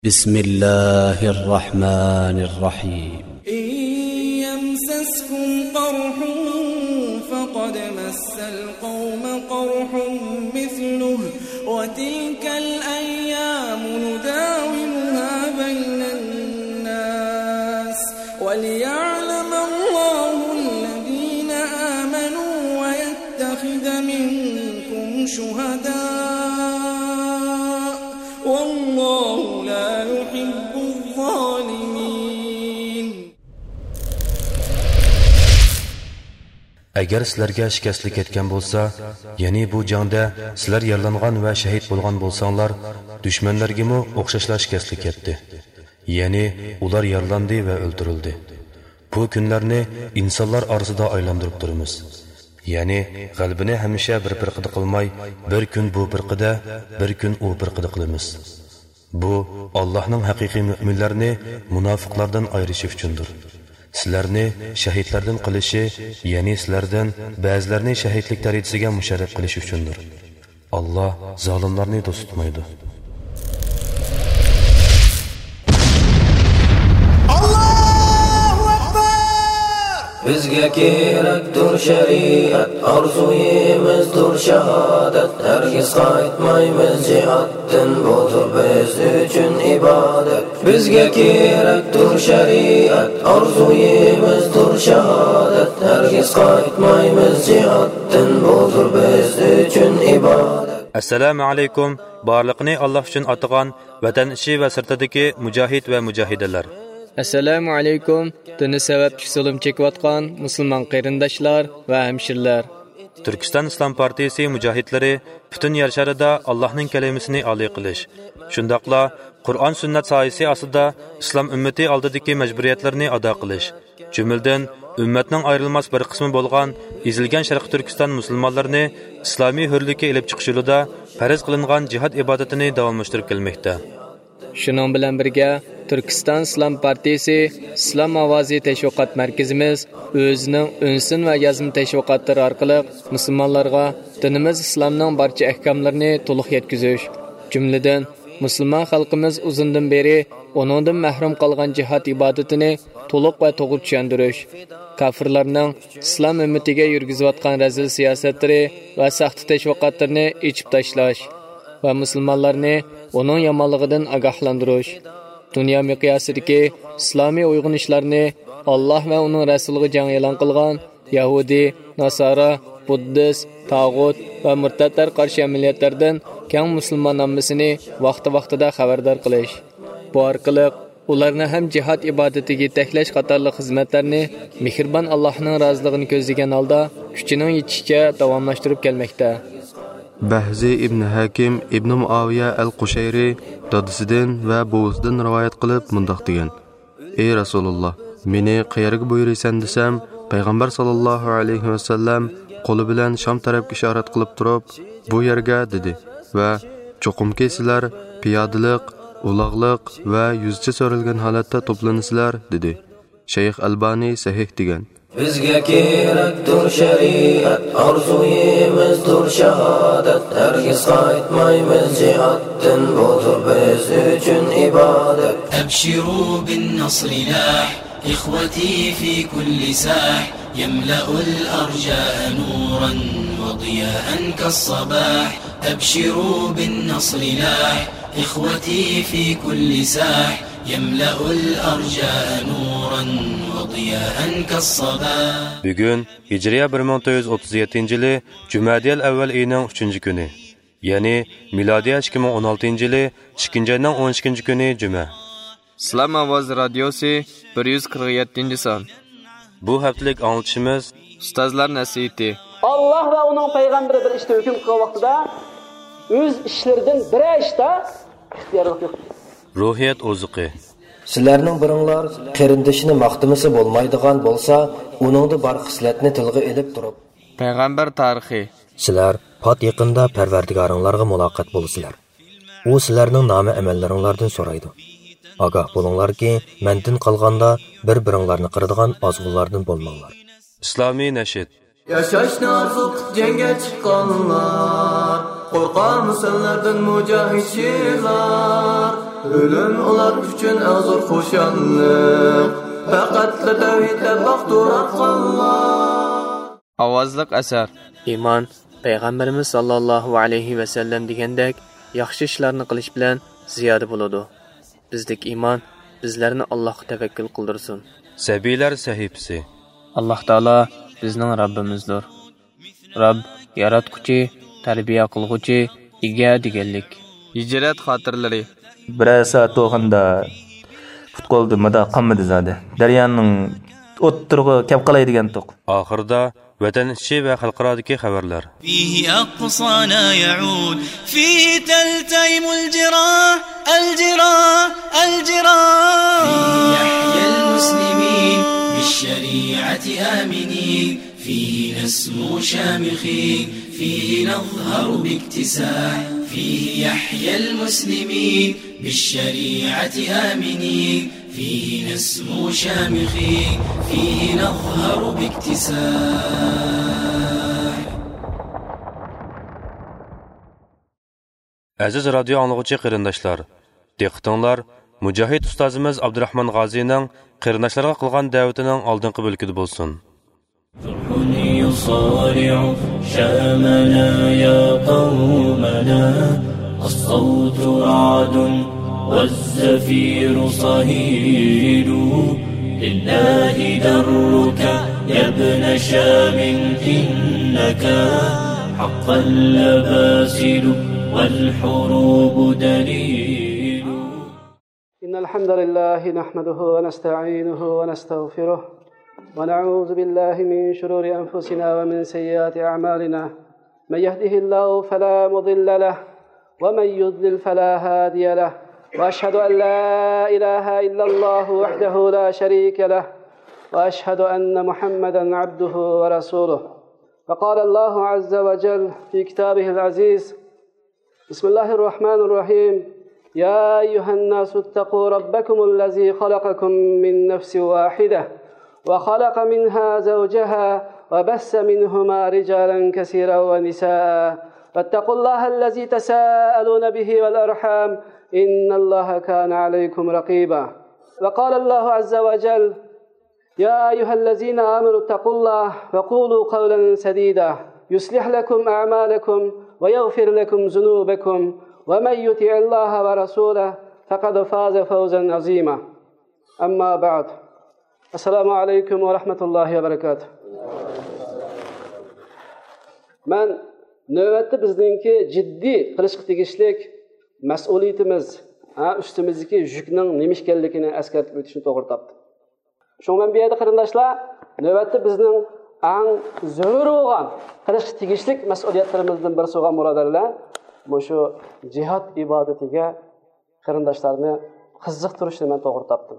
بسم الله الرحمن الرحيم إن يمسسكم قرح فقد مس القوم قرح مثله وتلك الأيام نداولها بين الناس وليعلم الله الذين آمنوا ويتخذ منكم شهداء والله لا يحب الظالمين. Agar sizlarga shikastlik yetgan bo'lsa, ya'ni bu jangda sizlar yaralangan va shahid bo'lgan bo'lsanglar, dushmanlarga o'xshashlar shikastlik yetdi. Ya'ni ular yaralandi va o'ldirildi. Bu kunlarni insonlar orasida aylantirib turamiz. Ya'ni g'albini hamisha bir qida qilmay, bir kun bu bir qida, bir kun u bir qida qilamiz. Bu Allohning haqiqiy mu'minlarni munofiqlardan ayirishi uchundir. Sizlarni shahidlardan qilishi, ya'ni sizlardan ba'zilarni shahidlik darajasiga musharraf qilish uchundir. Alloh zolimlarni do'st tutmaydi. Bizga kerakdir shariat, orzuyimizdir shahodat. Hargiz qaytmaymiz jihatdan, budur biz uchun ibodat. Bizga kerakdir shariat, orzuyimizdir shahodat. Hargiz qaytmaymiz jihatdan, budur biz uchun ibodat. Assalomu alaykum, barliqni Alloh uchun atagan vatan ichi va sirtidagi mujohid va mujohidalar. Assalomu alaykum, dini sababchi zulm chekayotgan musulmon qarindoshlar va hamshirlar. Turkiston Islom partiyasi mujohidlari butun yer sharida Allohning kalimasini oliy qilish, shundaqla Qur'on sunnat soyasi ostida islom ummati oldidagi majburiyatlarni ado qilish, jumladan ummatning ayrilmas bir qismi bo'lgan ezilgan Sharq Turkiston musulmonlarini islomiy hurlikka elib chiqish yo'lida farz qilingan jihad ibodatini davomlashtirib kelmoqda. Shuning bilan birga Turkiston Islom partiyasi Islom ovozi tashviqot markazimiz o'zining unsin va yozma tashviqotlari orqali musulmonlarga dinimiz islomning barcha ahkomlarini to'liq yetkazish, jumladan musulmon xalqimiz uzundan beri uningdan mahrum qolgan jihad ibodatini to'liq va to'g'ri tushuntirish, kofirlarning islom ummatiga yurgizayotgan razil siyosatlari va saxta tashviqotlarni ichib tashlash va musulmonlarni uning yomonligidan ogohlantirish, dunyo miqyosidagi islomiy uyg'unishlarni Alloh va uning rasuliga jang e'lon qilgan Yahudi, Nasara, Buddist, Tag'ut va murtadlar qarshi amaliyotlardan keng musulmon ommasini vaqti-vaqtida xabardor qilish. Bu orqali ularni ham jihad ibodatiga taklash qatorli xizmatlarni mehribon Allohning roziligini ko'zlagan holda kuchining yetishicha davomlashtirib kelmoqda. Bahzi ibn Hakim ibn Muaviya al-Qushayri dadasidan va buvisidan rivoyat qilib mundoq degan: Ey Rasululloh, meni qayerga buyursan desam, payg'ambar sallallohu alayhi va sallam qo'li bilan Sham tarafga ishorat qilib turib, bu yerga dedi va cho'qimki sizlar piyodalik, uloqliq va yuzcha so'ralgan holatda to'plansizlar dedi. Shayx Albani sahih degan. Bizga kerakdir shariat, orzuyimizdir shahodat. Hargiz qaytmaymiz jihatdan, budur biz uchun ibodat. Abshiru bin nasri lah, ikhwati fi kulli sah, yamla'u al-arja'a nuran wa diya'an kas-sabah. Abshiru bin nasri lah, ikhwati fi kulli sah, yamla'u al-arja'a nuran. Bugun Hijriya 1937-yili Jumadiyal avval oyining 3-kuni, ya'ni milodiy 2016-yili 2-oyning 12-kuni juma. Islom ovoz radiosi 147-son. Bu haftalik anglitishimiz Ustozlar nasihati. Alloh va uning payg'ambari bir ishda hukm qilgan vaqtida o'z ishlaridan bir ishda ixtiyorlik yo'q. Ruhiyat ozuqi. Sizlarning biringlar qarindishini maqtamasi bo'lmaydigan bo'lsa, uningda bor xislatni tilga elib turib. Payg'ambar tarixi. Sizlar pat yaqinda Parvardigoringlarga muloqot bo'lasizlar. U sizlarning nomi amallaringlardan so'raydi. Ogoh bo'linglarki, mendan qolganda bir-biringlarni qiradigan ozg'unlardan bo'lmanglar. Islomiy nashid. Yashashni orzu jangga chiqqanlar, qo'rqar musullardan mujohid shirlar. Ölüm ular üçün eng zo'r qo'shanliq. Faqatla tavhidla baxtur Allah. Ovozliq asar. Iymon Payg'ambarimiz sallallohu alayhi va sallam degandek yaxshi ishlarni qilish bilan ziyoda bo'ladi. Bizdek iymon bizlarni Allohga tavakkul qildirsin. Sabiylar sahifasi. Alloh taolo bizning Rabbimizdir. Rabb yaratquchi, tarbiya qilguvchi, ega deganlik. Hijrat xotirlari. Birasa to'g'anda futbolda mada qamidi zade. Daryoning o'ttirg'i kap qalay degan to'q. Oxirda vatan ichi va xalqarodagi xabarlar. فيه أقصانا يعود فيه تلتئم الجراح فيه يحيى المسلمين بالشريعة آمنين فيه نسمو شامخين فيه نظهر باكتساح فيه يحيى المسلمين بالشريعة آمنين فيه نسمو شامخين فيه نظهر باكتساح. Aziz radio anlıqçı qarindaşlar, diqqətinizlər Mücahid ustazımız Abdurrahman G'azining qarindaşlarga qilgan da'vatining oldingi bölgüdə bolsun. يصارع شامنا يا قومنا الصوت رعد والزفير صهيل لله درك يا ابن شام إنك حقا لباسل والحروب دليل. إن الحمد لله نحمده ونستعينه ونستغفره ونعوذ بالله من شرور أنفسنا ومن سيئات أعمالنا. من يهده الله فلا مضل له ومن يضلل فلا هادي له. وأشهد أن لا إله إلا الله وحده لا شريك له وأشهد أن محمدا عبده ورسوله. فقال الله عز وجل في كتابه العزيز: بسم الله الرحمن الرحيم. يا أيها الناس اتقوا ربكم الذي خلقكم من نفس واحدة وخلق منها زوجها وبث منهما رجالا كثيرا ونساء فاتقوا الله الذي تساءلون به والأرحام إن الله كان عليكم رقيبا. وقال الله عز وجل: يا أيها الذين آمنوا اتقوا الله وقولوا قولا سديدا يصلح لكم أعمالكم ويغفر لكم ذنوبكم ومن يطع الله ورسوله فقد فاز فوزا عظيما. أما بعد. Assalamu alaykum wa rahmatullahi wa barakatuh. Men növbetde bizdeki ciddi qilishga tegishlik mas'uliyatimiz, üstimizdeki yükning nima ekanligini eskartib o'tishni to'g'ri topdim. Shundan bu yerda qarindoshlar, növbetde bizning eng zarur bo'lgan qilishga tegishlik mas'uliyatlarimizdan biri bo'lgan murodarlar, shu jihad ibodatiga qarindoshlarni qiziqtirishni men to'g'ri topdim.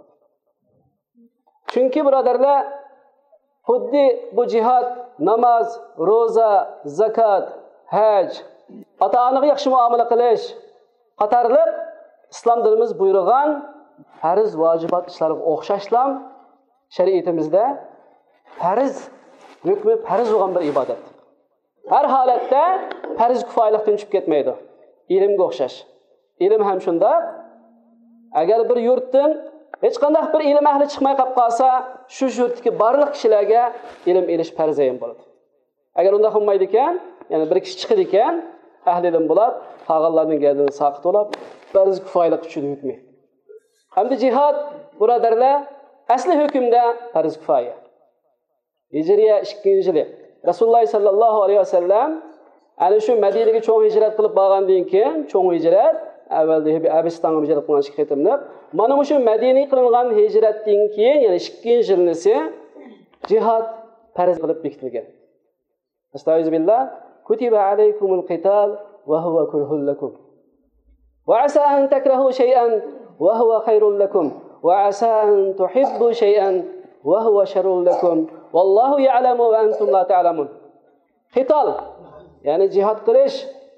Çünkü birodarlar, xuddi bu jihad, namoz, roza, zakat, haj, ota-onaga yaxshi muomala qilish qatorliq islom dinimiz buyurgan farz vojibat ishlarga o'xshashlam shariatimizda farz hukmi farz bo'lgan bir ibodat. Har holatda farz kifoyalikdan tushib ketmaydi. Ilmga o'xshash. Ilm ham shunda. Agar bir yurtdan hech qanday bir ilm ahli chiqmay qolib qolsa, shu yurtdagi barliq kishilarga ilm elish farzayin bo'ladi. Agar unda qilmaydi ekan, ya'ni bir kishi chiqadi ekan, ahli ilm bo'lib, qolganlarning gardini saqit bo'lib, farz kifoyalik uchun hukmi. Hamda jihad, birodarlar, asli hukmda farz kifoya. Hijriya 2-yili Rasululloh sallallohu alayhi vasallam ana shu Madinaga cho'ng hijrat qilib borgandan keyin, cho'ng hijrat avvalda Abistonga hijrat qilgan ketimlar. Mana shu Madinaga qilingan hijratdan keyin, ya'ni 2-yilnisi jihad farz qilib bekitilgan. Astagfirullah. Kutiba alaykumul qital wa huwa kurhul lakum. Wa asa an takrahu shay'an wa huwa khairul lakum. Wa asa an tuhibbu shay'an wa huwa sharrul lakum. Wallahu ya'lamu wa antum la ta'lamun. Qital, ya'ni jihad qilish,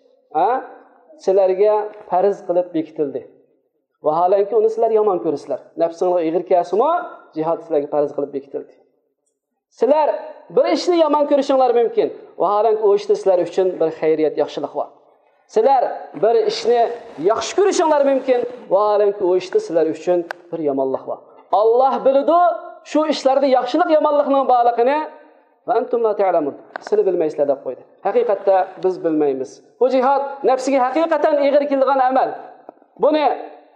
sizlarga farz qilib bekitildi. Vaholanki uni sizlar yomon ko'rsizlar. Nafsingizga ig'ir kasimi jihad sizlarga farz qilib bekitildi. Sizlar bir ishni yomon ko'rishinglar mumkin. Vaholanki o ishda sizlar uchun bir xayriyat, yaxshilik bor. Sizlar bir ishni yaxshi ko'rishingiz mumkin, vaholanki o ishda sizlar uchun bir yomonlik bor. Alloh biladi shu ishlarda yaxshilik yomonlikning borligini va antum la ta'lamun. Siz bilmaysizlar deb qo'ydi. Haqiqatda biz bilmaymiz. Bu jihad nafsiga haqiqatan ig'ir kelgan amal. Buni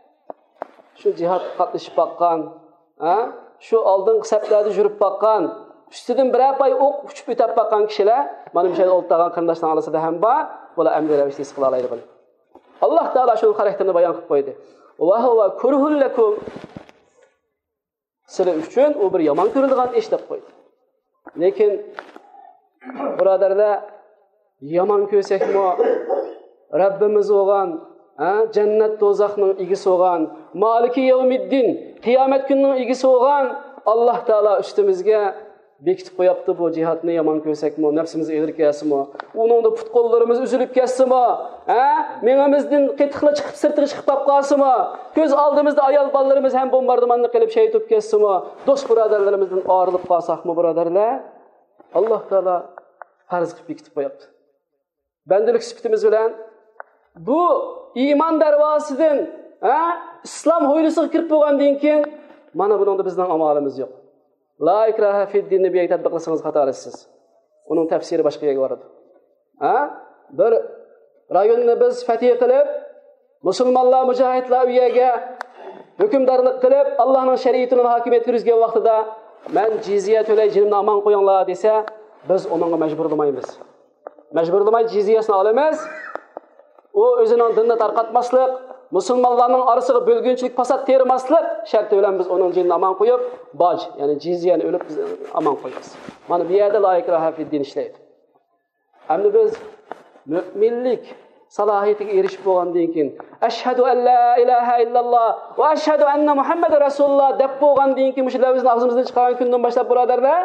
shu jihad qatnashib baqqan, shu oldingi saflarda yurib baqqan, ustidan biror pay o'q uchib o'tib baqqan kishilar mana bu yerda o'ltirgan qarindoshlar orasida ham bor, bular amri ravishda his qila oladi buni. Alloh taolo shu xarakterini bayon qilib qo'ydi. Va huwa kurhul lakum. Sizlar uchun u bir yomon ko'rilgan ish deb qo'ydi. Lekin birodarlar, yomon ko'rsakmi Rabbimiz bo'lgan, jannat do'zaxning egisi bo'lgan, Maliki yawmiddin, qiyomat kunining egisi bo'lgan Alloh taolo ustimizga bekitib qo'yapti bu jihadni. Yomon ko'rsakmi, nafsimiz eg'ir kelsimi, uningda put qo'llarimiz uzilib ketsimi, menimizdan qetiqla chiqib sirtiga chiqib qolsimi, ko'z oldimizda ayol bolalarimiz ham bombardimonni qilib shay etib ketsimi, do'st birodarlarimizdan ayrilib qolsaqmi birodarlar, Alloh taolo farz qilib bekitib qo'yapti. Bandalik sifatimiz bilan bu iymon darvosidan, islom hovlisiga kirib bo'lgandan keyin mana buningda bizning amalimiz yo'q. La ikraha fid dinni bir tatbiq qilsangiz xato qilasiz. Uning tafsiri boshqa yerga boradi. Bir rayonni biz fatih qilib, musulmonlar, mujohidlar uyiga hukmdorlik qilib, Allohning shariatini hokimiyat yurgizgan vaqtida men jizya to'lay, jinimni aman qo'yinglar desa, biz unga majburlamaymiz. Majburlamay jizyasini olamiz. O o'zining dinini tarqatmaslik, musulmonlarning orasiga bo'lgunchilik fasod termaslik sharti bilan biz uning jinini aman qo'yib, boj, ya'ni jizyani o'lib biz aman qo'yamiz. Mana bu yerda la ikraha fid din ishlaydi. Endi biz mu'minlik salohiyatiga erishib bo'lgandan keyin ashhadu an la ilaha illalloh va ashhadu anna Muhammad rasululloh deb bo'lgandan keyin shu lafzni og'zimizdan chiqqan kundan boshlab birodarlar,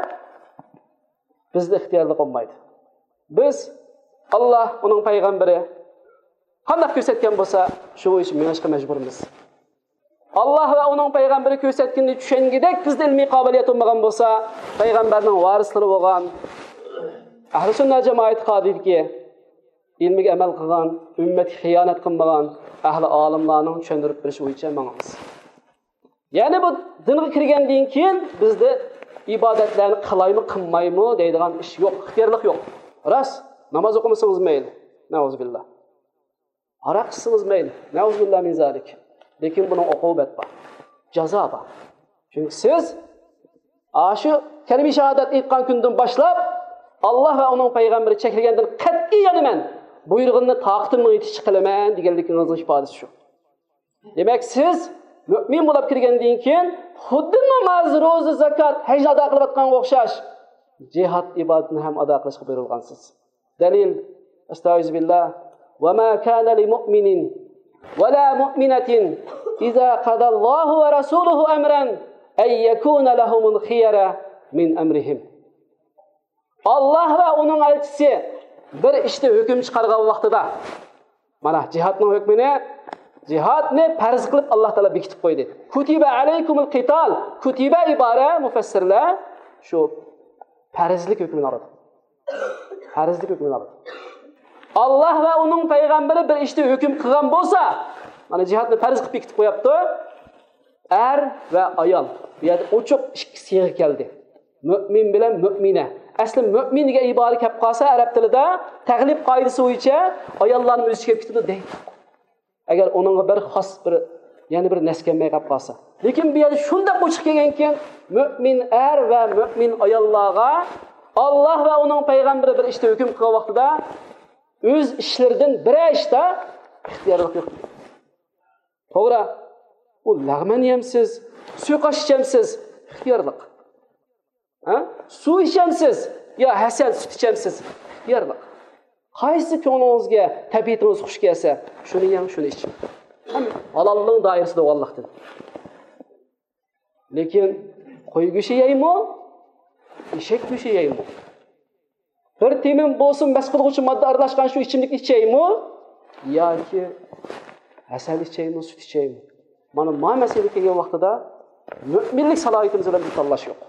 bizda ixtiyorlik bo'lmaydi. Biz Alloh, uning payg'ambari qanday ko'rsatgan bo'lsa, shu uchun menashqa majburmiz. Alloh va uning payg'ambari ko'rsatganini tushungidek bizda ilmiy qobiliyat bo'lmagan bo'lsa, payg'ambarning varislari bo'lgan ahli sunnat jamoat qodirki, ilmiga amal qilgan, ummatga xiyonat qilmagan ahli olimlarning tushuntirib berish bo'yicha mangamiz. Ya'ni bu dinga kirgandan keyin bizda ibodatlarni qilaymi, qilmaymi deydigan ish yo'q, ixtiyorlik yo'q. Rost namoz o'qimasangiz mayli, nauzubillah. Aroq ichsangiz mayli, nauzubillah min zalik. Lekin buning uqubat bor, jazo bor. Chunki siz shu kalima shahodat aytgan kundan boshlab Alloh va uning payg'ambari chekilgandan qat'iyan men buyrug'ini taqtimni yetish qilaman deganligingizning ifodasi shu. Demak, siz mu'min bo'lib kirgandan keyin xuddi namoz, ro'za, zakot, haj ado qilayotganga o'xshash jihad ibodatini ham ado qilishga buyurilgansiz. Dalil: Astagfirullah. Va ma kana li mu'minin va la mu'minatin iza qada Allohu va rasuluhu amran ay yakuna lahumul khiyara min amrihim. Alloh va uning elchisi bir ishda hukm chiqargan vaqtida mana jihadning hukmini, jihadni farz qilib Alloh taolo bekitib qo'ydi. Kutiba alaykumul qital. Kutiba ibora mufassirlar shu farzlik hukmini oladi. Farzlik hukmini oladi. Alloh va uning payg'ambari bir ishda hukm qilgan bo'lsa, mana jihadni farz qilib bekitib qo'yapti. Er va ayol. Bu yerda ochiq ikki siyg'a keldi. Mu'min bilan mu'mina. Asli mu'minga ibora kelib qolsa arab tilida taglib qoidasi bo'yicha ayollarning o'zi kelib ketadi deydi. Agar uningga bir xos bir yana bir naskamay qolib qolsa. Lekin bu yerda shunday ochiq kelganki, mu'min er va mu'min ayollarga Alloh va uning payg'ambari bir ishda hukm qilgan vaqtida o'z ishlaridan bir ishda ixtiyorlik yo'q. To'g'ri, u lag'man yemsiz, suqash yemsiz, ixtiyorlik. Suv ichamsiz, yo hasan sut ichamsiz, ixtiyorlik. Qaysi ko'nglingizga tabiatingiz xush kelsa, shuni ham shuni iching. Halolning doirasida Allohdan. Lekin qo'y go'shi yeymi? Eshak go'shi yeymi? Bir temin bo'lsin bas qilguvchi modda aralashgan shu ichimlik ichaymi? Yoki asal ichaymi, sut ichaymi? Mana bu masala kelgan vaqtida mu'minlik salohiyatimiz bilan bir tanlash yo'q.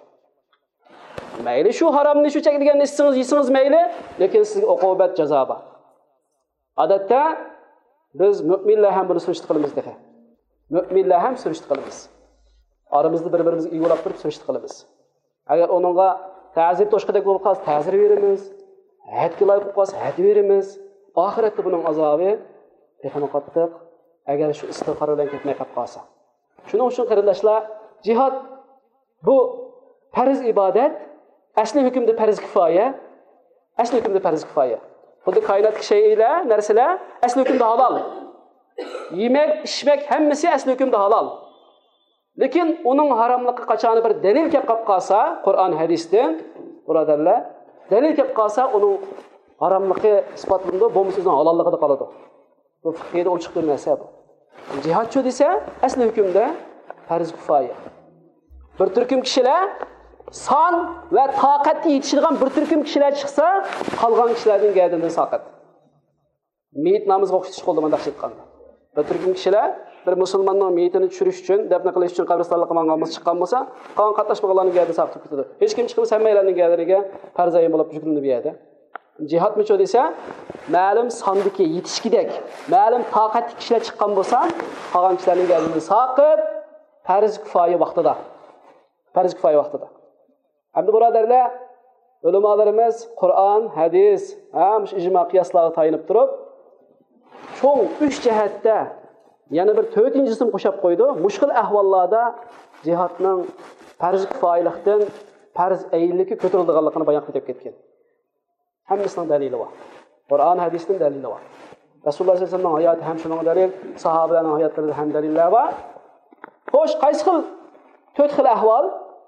Mayli shu haromni shu chekilgan ichsangiz, yesangiz mayli, lekin sizga uqubat jazo bor. Odatda biz mu'minlar ham buni surishti qilamiz dedi. Mu'minlar ham surishti qilamiz. Aramızda bir-birimizga iyolab turib surishti qilamiz. Agar onunga ta'zir to'shqidek bo'lib qolsa, ta'zir beramiz. Hadga loyiq bo'lib qolsa, had beramiz. Oxiratda buning azobi texnik qattiq, agar shu istig'for bilan ketmay qolib qolsa. Shuning uchun qarindoshlar, jihad bu farz ibodat, asli hukmda farz kifoya, asli hukmda farz kifoya. Xuddi koinotdagi shaylar, narsalar asli hukmda halol. Yemek, içmek hammasi asli hukmda halol. Lekin uning haromligi qachon bir dalil kelib qolsa, Qur'on hadisdan, birodarlar, dalil kelib qolsa, uning haromligi isbotlandi, bo'lmasa o'zining halolligida qoladi. Bu fiqhda ochiq bir narsa bu. Jihadchi desa, asli hukmda farz kifoya. Bir turkum kishilar son va toqatga yetishadigan bir turkum kishilar chiqsa, qolgan kishilarning gardinidan saqat. Meyit namozga o'xshatish qo'lda mundaq chiqqanda. Bir turkum kishilar bir musulmonning meyitini tushirish uchun, dafn qilish uchun qabristonlarga mang'amiz chiqqan bo'lsa, qolgan qatnashmaganlarning gardini saqitib ketadi. Hech kim chiqmasa hammalarning gardiniga farz ayin bo'lib yuklanib beradi. Jihad mecho desa, ma'lum sondagi yetishgidek, ma'lum toqatli kishilar chiqqan bo'lsa, qolgan kishilarning gardini saqib farz kifoya vaqtida. Farz kifoya vaqtida. Hamda birodarlar, ulamolarimiz Qur'on, hadis, ham ijmo qiyoslarga tayinib turib, cho'ng 3 jihatda yana bir 4-chisini qo'shib qo'ydi. Mushkil ahvollarda jihadning farz kifoyalikdan farz ayinlikka ko'tarilganligini bayon qilib ketgan. Hammasining dalili bor. Qur'on, hadisning dalili bor. Rasululloh sollallohu alayhi vasallamning hayoti ham shuning dalil, sahobalarning hayotlarida ham dalillar bor. Xo'sh, qaysi xil 4 xil ahvol?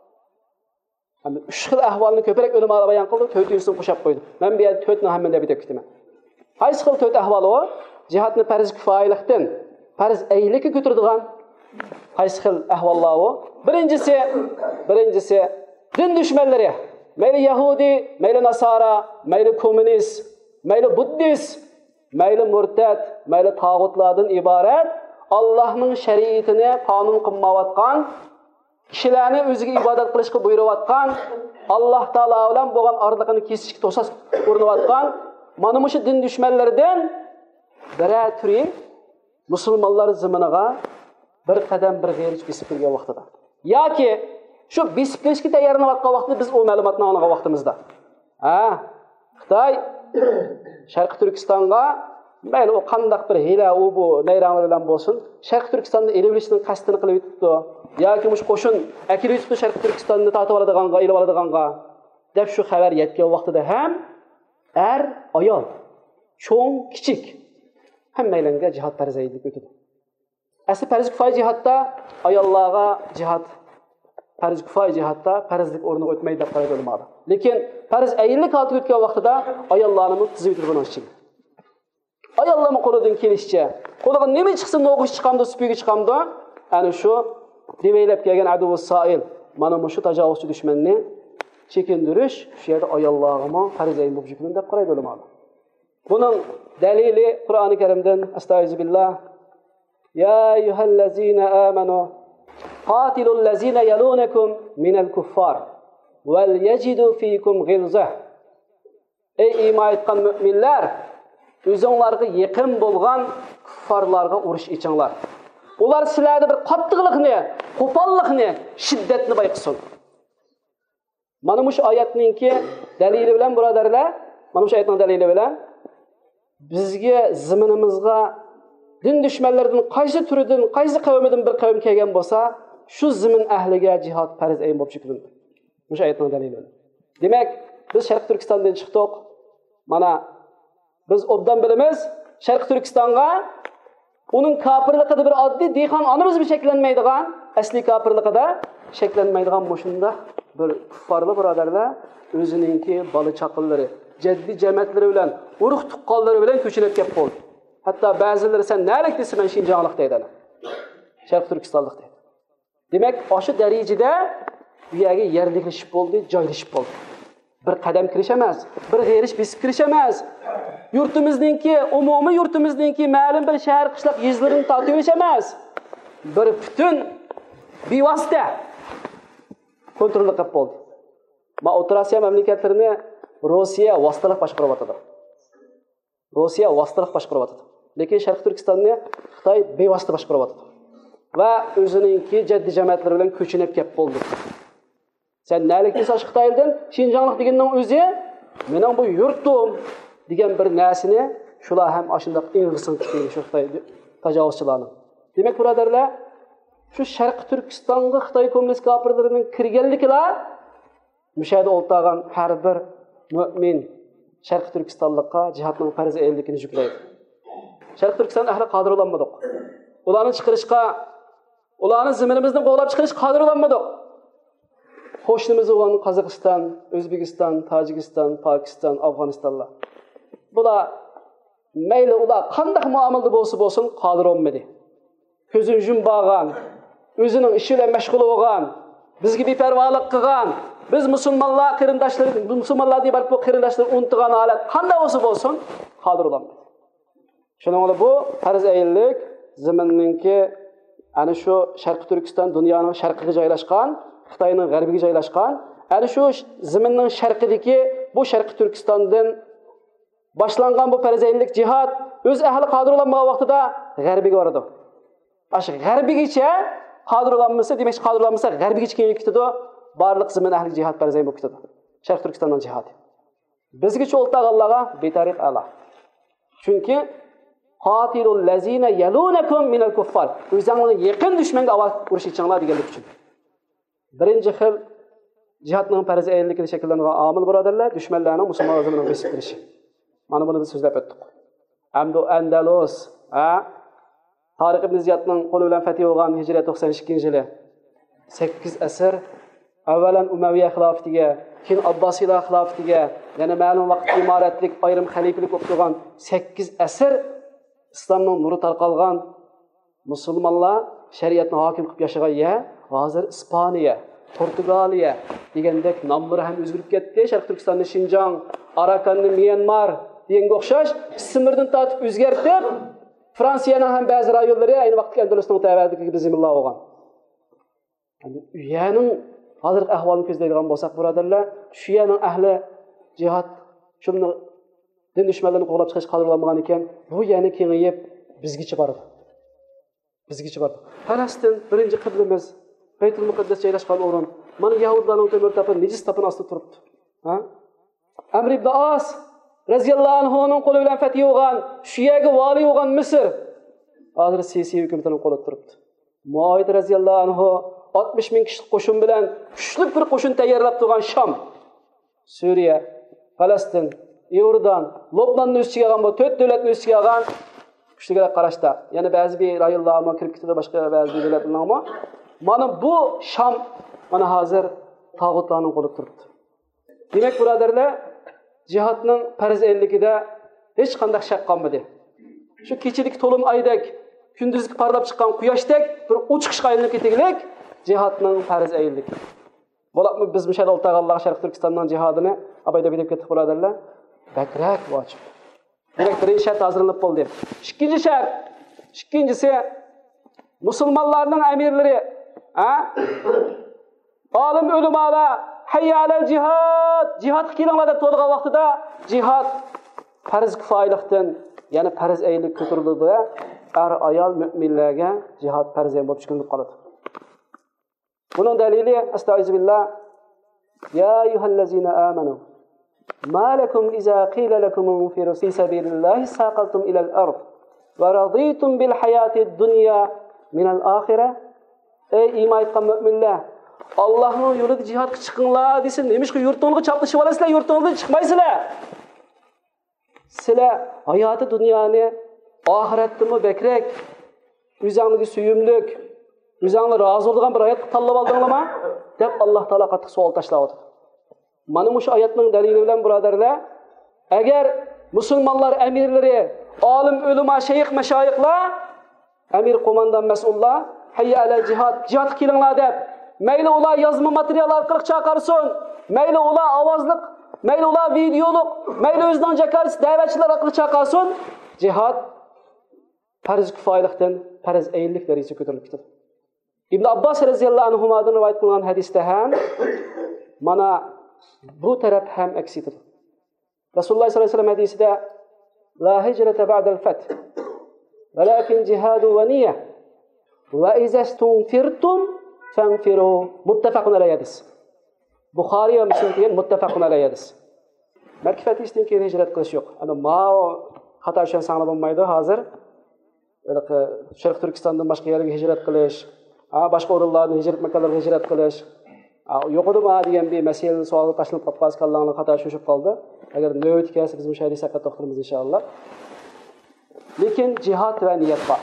3 xil ahvolni ko'proq ulamolar bayon qildi, 4-chisini qo'shib qo'ydi. Men bu yerda 4 ni hammani deb ketaman. Qaysi xil 4 ahvol o? Jihadni farz kifoyalikdan farz ayinlikka ko'taradigan qaysi xil ahvollar o? Birinchisi din dushmanlari, mayli yahudi, mayli nasara, mayli kommunist, mayli buddist, mayli murtad, mayli tağutlardan iborat Allohning shariatini qonun qilmayotgan, kishilarni o'ziga ibodat qilishga buyurayotgan, Alloh taolo bilan bo'lgan orliqni kesishga to'sas urinayotgan mana shu din dushmanlaridan birer turi musulmonlar ziminiga bir qadam bir g'ayrish besib kirgan vaqtida yoki shu besib kirishga tayyorlanayotgan vaqtda biz u ma'lumotni olgan vaqtimizda Xitoy Sharqiy Turkistonga mayli u qandaq bir hila u bu nayranlar bilan bo'lsin, Sharqiy Turkistonda elivishning qasdini qilib yutdi yoki mush qo'shin akil yutdi Sharqiy Turkistonni tatib oladiganga, elib oladiganga deb shu xabar yetgan vaqtida ham er, ayol, cho'ng, kichik hammalarga jihad farzaylik o'tadi. Asli farz kifoya jihatda ayollarga jihad farz kifoya jihatda farzlik o'rniga o'tmaydi deb qaraydi ular. Lekin farz ayinlik holda o'tgan vaqtida ayollarning tizib o'tirgan ishchi. Ayollarning qo'lidan kelishicha, qo'liga nima chiqsa, no'g'ish chiqamdi, supiga chiqamdi, ana shu devaylab kelgan aduvus soil, mana shu tajovuzchi dushmanni chekindirish, shu yerda ayollarga farz ayin bo'lib yuklanadi deb qaraydi ular. Bunun dalili Qur'oni Karimdan Estağfirullah. Ya eyyuhellezine amenu qatilullezine yalunakum minel kuffar vel yecidu fikum gilzah. Ey iman etgan müminler, o'zingizlarga yaqin bo'lgan kuffarlarga urush ichinglar. Ular sizlarda bir qattiqlikni, qo'pollikni, shiddatni bayqasin. Mana bu oyatningki dalili bilan birodarlar, mana bu oyatning dalili bilan bizga ziminimizga din dushmanlaridan qaysi turidan, qaysi qavmidan bir qavm kelgan bo'lsa, shu zimin ahliga jihad farz ayin bo'lib chiqdi. Bu oyatning dalili. Demak, biz Sharqiy Turkistondan chiqdik. Mana biz obdan bilamiz, Sharqiy Turkistonga uning kafirligida bir oddiy dehqon onamiz bir shakllanmaydigan, asli kafirligida shakllanmaydigan mushunda bir kuffarli birodarlar o'zininki bola chaqinlari, jaddi jamiyatlari bilan, urug' tuqqanlari bilan ko'chinib kelib qoldi. Hatto ba'zilari sen nalik desa men Shinjonlik deydi. Sharqiy Turkistonlik deydi. Demak, o'sha darajada bu yerga yerliklashib bo'ldi, joylashib bo'ldi. Bir qadam kirish emas, bir g'ayrish besib kirish emas. Yurtimizningki, umumiy yurtimizningki ma'lum bir shahar, qishloq, yezlarini tortib olish emas. Bir butun bevosita kontrol qilib bo'ldi. Ma O'rta Osiyo mamlakatlarini Rossiya vositalar boshqaryapti. Rossiya vositalik boshqaryapti. Lekin Sharq Turkistonni Xitoy bevosita boshqaryapti. Va o'zininki jaddi jamoatlari bilan ko'chinib kelib bo'ldi. Sen nalik desash Xitoydan Xinjianglik deganning o'zi mening bu yurtim degan bir narsani shular ham ashundaq ing'irsin deydi shu Xitoy tajovuzchilarning. Demak, birodarlar, shu Sharq Turkistonga Xitoy kommunist kafirlarining kirganligilar mushada o'ltagan har bir mu'min Sharq Turkistonlikqa jihadning farz e'lligini yuklaydi. Sharq Turkiston ahli qodir bo'lmadik. Ularni chiqarishga, ularni zaminimizdan qo'g'lab chiqarish qodir bo'lmadik. Qo'shnimiz olan Qozog'iston, O'zbekiston, Tojikiston, Pokiston, Afg'onistonlar. Bular mayli ular qanday muomalada bo'lsa qodir bo'lmadi. Ko'zini yumbagan, o'zining ishi bilan mashg'ul bo'lgan, bizga beparvolik qilgan, biz musulmonlar qarindoshlar, musulmonlar deb bu qarindoshlar unutgan holat qanday bo'lsin, qodir bo'lmadi. Shuning uchun bu farz ayillik zaminninki ana shu Sharq Turkiston dunyoning sharqiga joylashgan, Xitoyning g'arbiga joylashgan, ana shu zaminning sharqidagi bu Sharq Turkistondan boshlangan bu farz ayillik jihad o'z ahli qodir bo'lmagan vaqtida g'arbiga boradi. Ash g'arbigacha qodir bo'lmasa, demak qodir bo'lmasa g'arbigacha kengayib ketadi. Barliq zamin ahli jihad farz bo'lib ketadi. Sharq Turkistonning jihadi. Bizga cho'ltag'anlarga betariq ala. Chunki qatilul lazina yalunakum minal kuffar. O'zingizning yaqin dushmanga avval urush ichinglar deganlik uchun. Birinchi xil jihadning farz ayilligini shakllangan omil birodarlar, dushmanlarning musulmonlarni besib kirishi. Mana buni biz so'zlab o'tdik. Amdo Andalus, Tariq ibn Ziyodning qo'li bilan fath bo'lgan Hijrat 92-yili 8 asr avvalan Umayya xilofatiga, keyin Abbosiylar xilofatiga, yana ma'lum vaqt imoratlik, ayrim xalifalik bo'lib turgan 8 asr islomning nuri tarqalgan musulmonlar shariatni hokim qilib yashagan hozir Ispaniya, Portugaliya degandek nomlari ham o'zgarib ketdi. Sharq Turkistonni Xinjiang, Arakanni Myanmar deganga o'xshash ismlardan tortib o'zgartib, Fransiyaning ham ba'zi rayonlari ayni vaqtda Andalusning tabiatidagi bizimillah bo'lgan. U yerning hozirgi ahvolini ko'zlaydigan bo'lsak, birodarlar, shu yerning ahli jihad shuni din dushmanlarini qo'g'lab chiqish qodir bo'lmagan ekan, bu yana kengayib bizgacha boradi. Falastin birinchi qiblimiz, Baytul Muqaddas joylashgan o'rin. Mana yahudlarning temir tapi nejis tapini ostida turibdi. Amr ibn As raziyallohu anhuning qo'li bilan fath bo'lgan, shu yerga vali bo'lgan Misr hozir Sisi hukumatining qo'lida turibdi. Muaviya raziyallohu anhu 60 ming kishilik qo'shin bilan kuchli bir qo'shin tayyorlab turgan Sham, Suriya, Falastin, Yordan, Lobnonni o'z ichiga olgan bu 4 davlatni o'z ichiga olgan kuchliga qarashda. Yana ba'zi bir rayonlarga kirib ketdi, boshqa ba'zi davlatlarga. Mana bu Sham mana hozir tog'utlarning qo'lida turibdi. Demak, birodarlar, jihadning farz elligida hech qanday shak qolmadi. Shu kechilik to'lin oydak, kunduzgi parlab chiqqan quyoshdek bir uchiqishga aylanib ketganlik jihadning farz ayilligi. Bo'laqmi biz mushal o'ltag'anlar Sharq Turkistonning jihadini abayda bilib ketdik birodarlar. Bakrak vojib. Demak, birinchi shart hozirlanib bo'ldi. Ikkinchi shart, ikkinchisi musulmonlarning amirlari, olim ulamolar hayya alal jihad qilinglar deb to'lg'an vaqtida jihad farz kifoyalikdan, ya'ni farz aylik ko'tarildi. Ayol mu'minlarga jihad farz bo'lib chiqilib qoladi. Buning dalili astag'firullah ya ayyuhallazina amanu ma lakum iza qila lakum infiru fi sabilillahi saqaltum ila al-ard wa raditum bil hayati ad-dunya min al-akhirah. Ey iymon etgan mu'minlar, Allohning yo'lida jihadga chiqinglar desin. Nemishqa yurtingizga chaplashib olasizlar, yurtingizdan chiqmaysizlar. Sizlar hayoti dunyoni oxiratdimi bekrak, o'zingizga suyumlik, o'zingizga rozi bo'lgan bir hayot tanlab oldinglarmi? deb Alloh taolo qattiq savol tashladi. Mana shu oyatning dalili bilan birodarlar, agar musulmonlar amirlari, olim ulamo, shayx mashoyixlar, amir qo'mondan mas'ullar hayya ala jihad qilinglar deb, mayli ular yozma material orqali chaqirsin, mayli ular ovozliq, mayli ular videoliq, mayli o'zining jakarisi da'vatchilar orqali chaqirsin, jihad farz kifoyalikdan farz ayinlik darajasiga ko'tarilib ketadi. Ibn Abbos radhiyallohu anhudan rivoyat qilingan hadisda ham mana bu taraf ham aks etadi. Rasululloh sollallohu alayhi vasallam hadisida لا هجرة بعد الفتح ولكن جهاد ونية وإذا استنفرتم فانفروا متفق على يدس Buxoriy va Muslim degan muttafaqun alayhis. Makka fatihdan keyin hijrat qilish yo'q. Ana ma xato uchun sanab bo'lmaydi hozir. Sharq Turkistondan boshqa yerga hijrat qilish, boshqa o'rinlardan hijrat makonlarga hijrat qilish yo'q edi ma degan bir masala savol tashlanib qolib qolganlarni xato tushib qoldi. Agar navbat kelsa biz mushahidi saqat to'xtalamiz inshaalloh. Lekin jihad va niyat bor.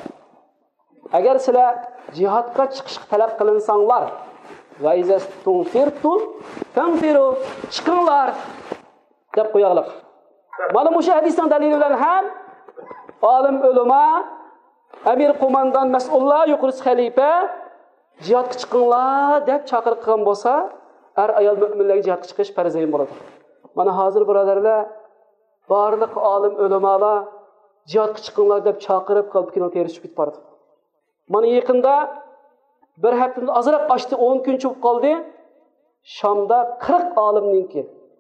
Agar sizlar jihadga chiqish talab qilinsanglar va izastunfirtum fanfiru chiqinglar deb qo'yaylik. Mana bu hadisning dalili bilan ham olim ulama, amir qo'mondan mas'ullar, yuqori xalifa jihadga chiqinglar deb chaqirgan bo'lsa, har ayol mu'minlarga jihadga chiqish farz bo'ladi. Mana hozir birodarlar, barliq olim ulamalar jihadga chiqinglar deb chaqirib qalbkining terisi ketib bordi. Mana yaqinda bir haftada azroq ochdi, 10 kun bo'lib qoldi. Shamda 40 olimninki,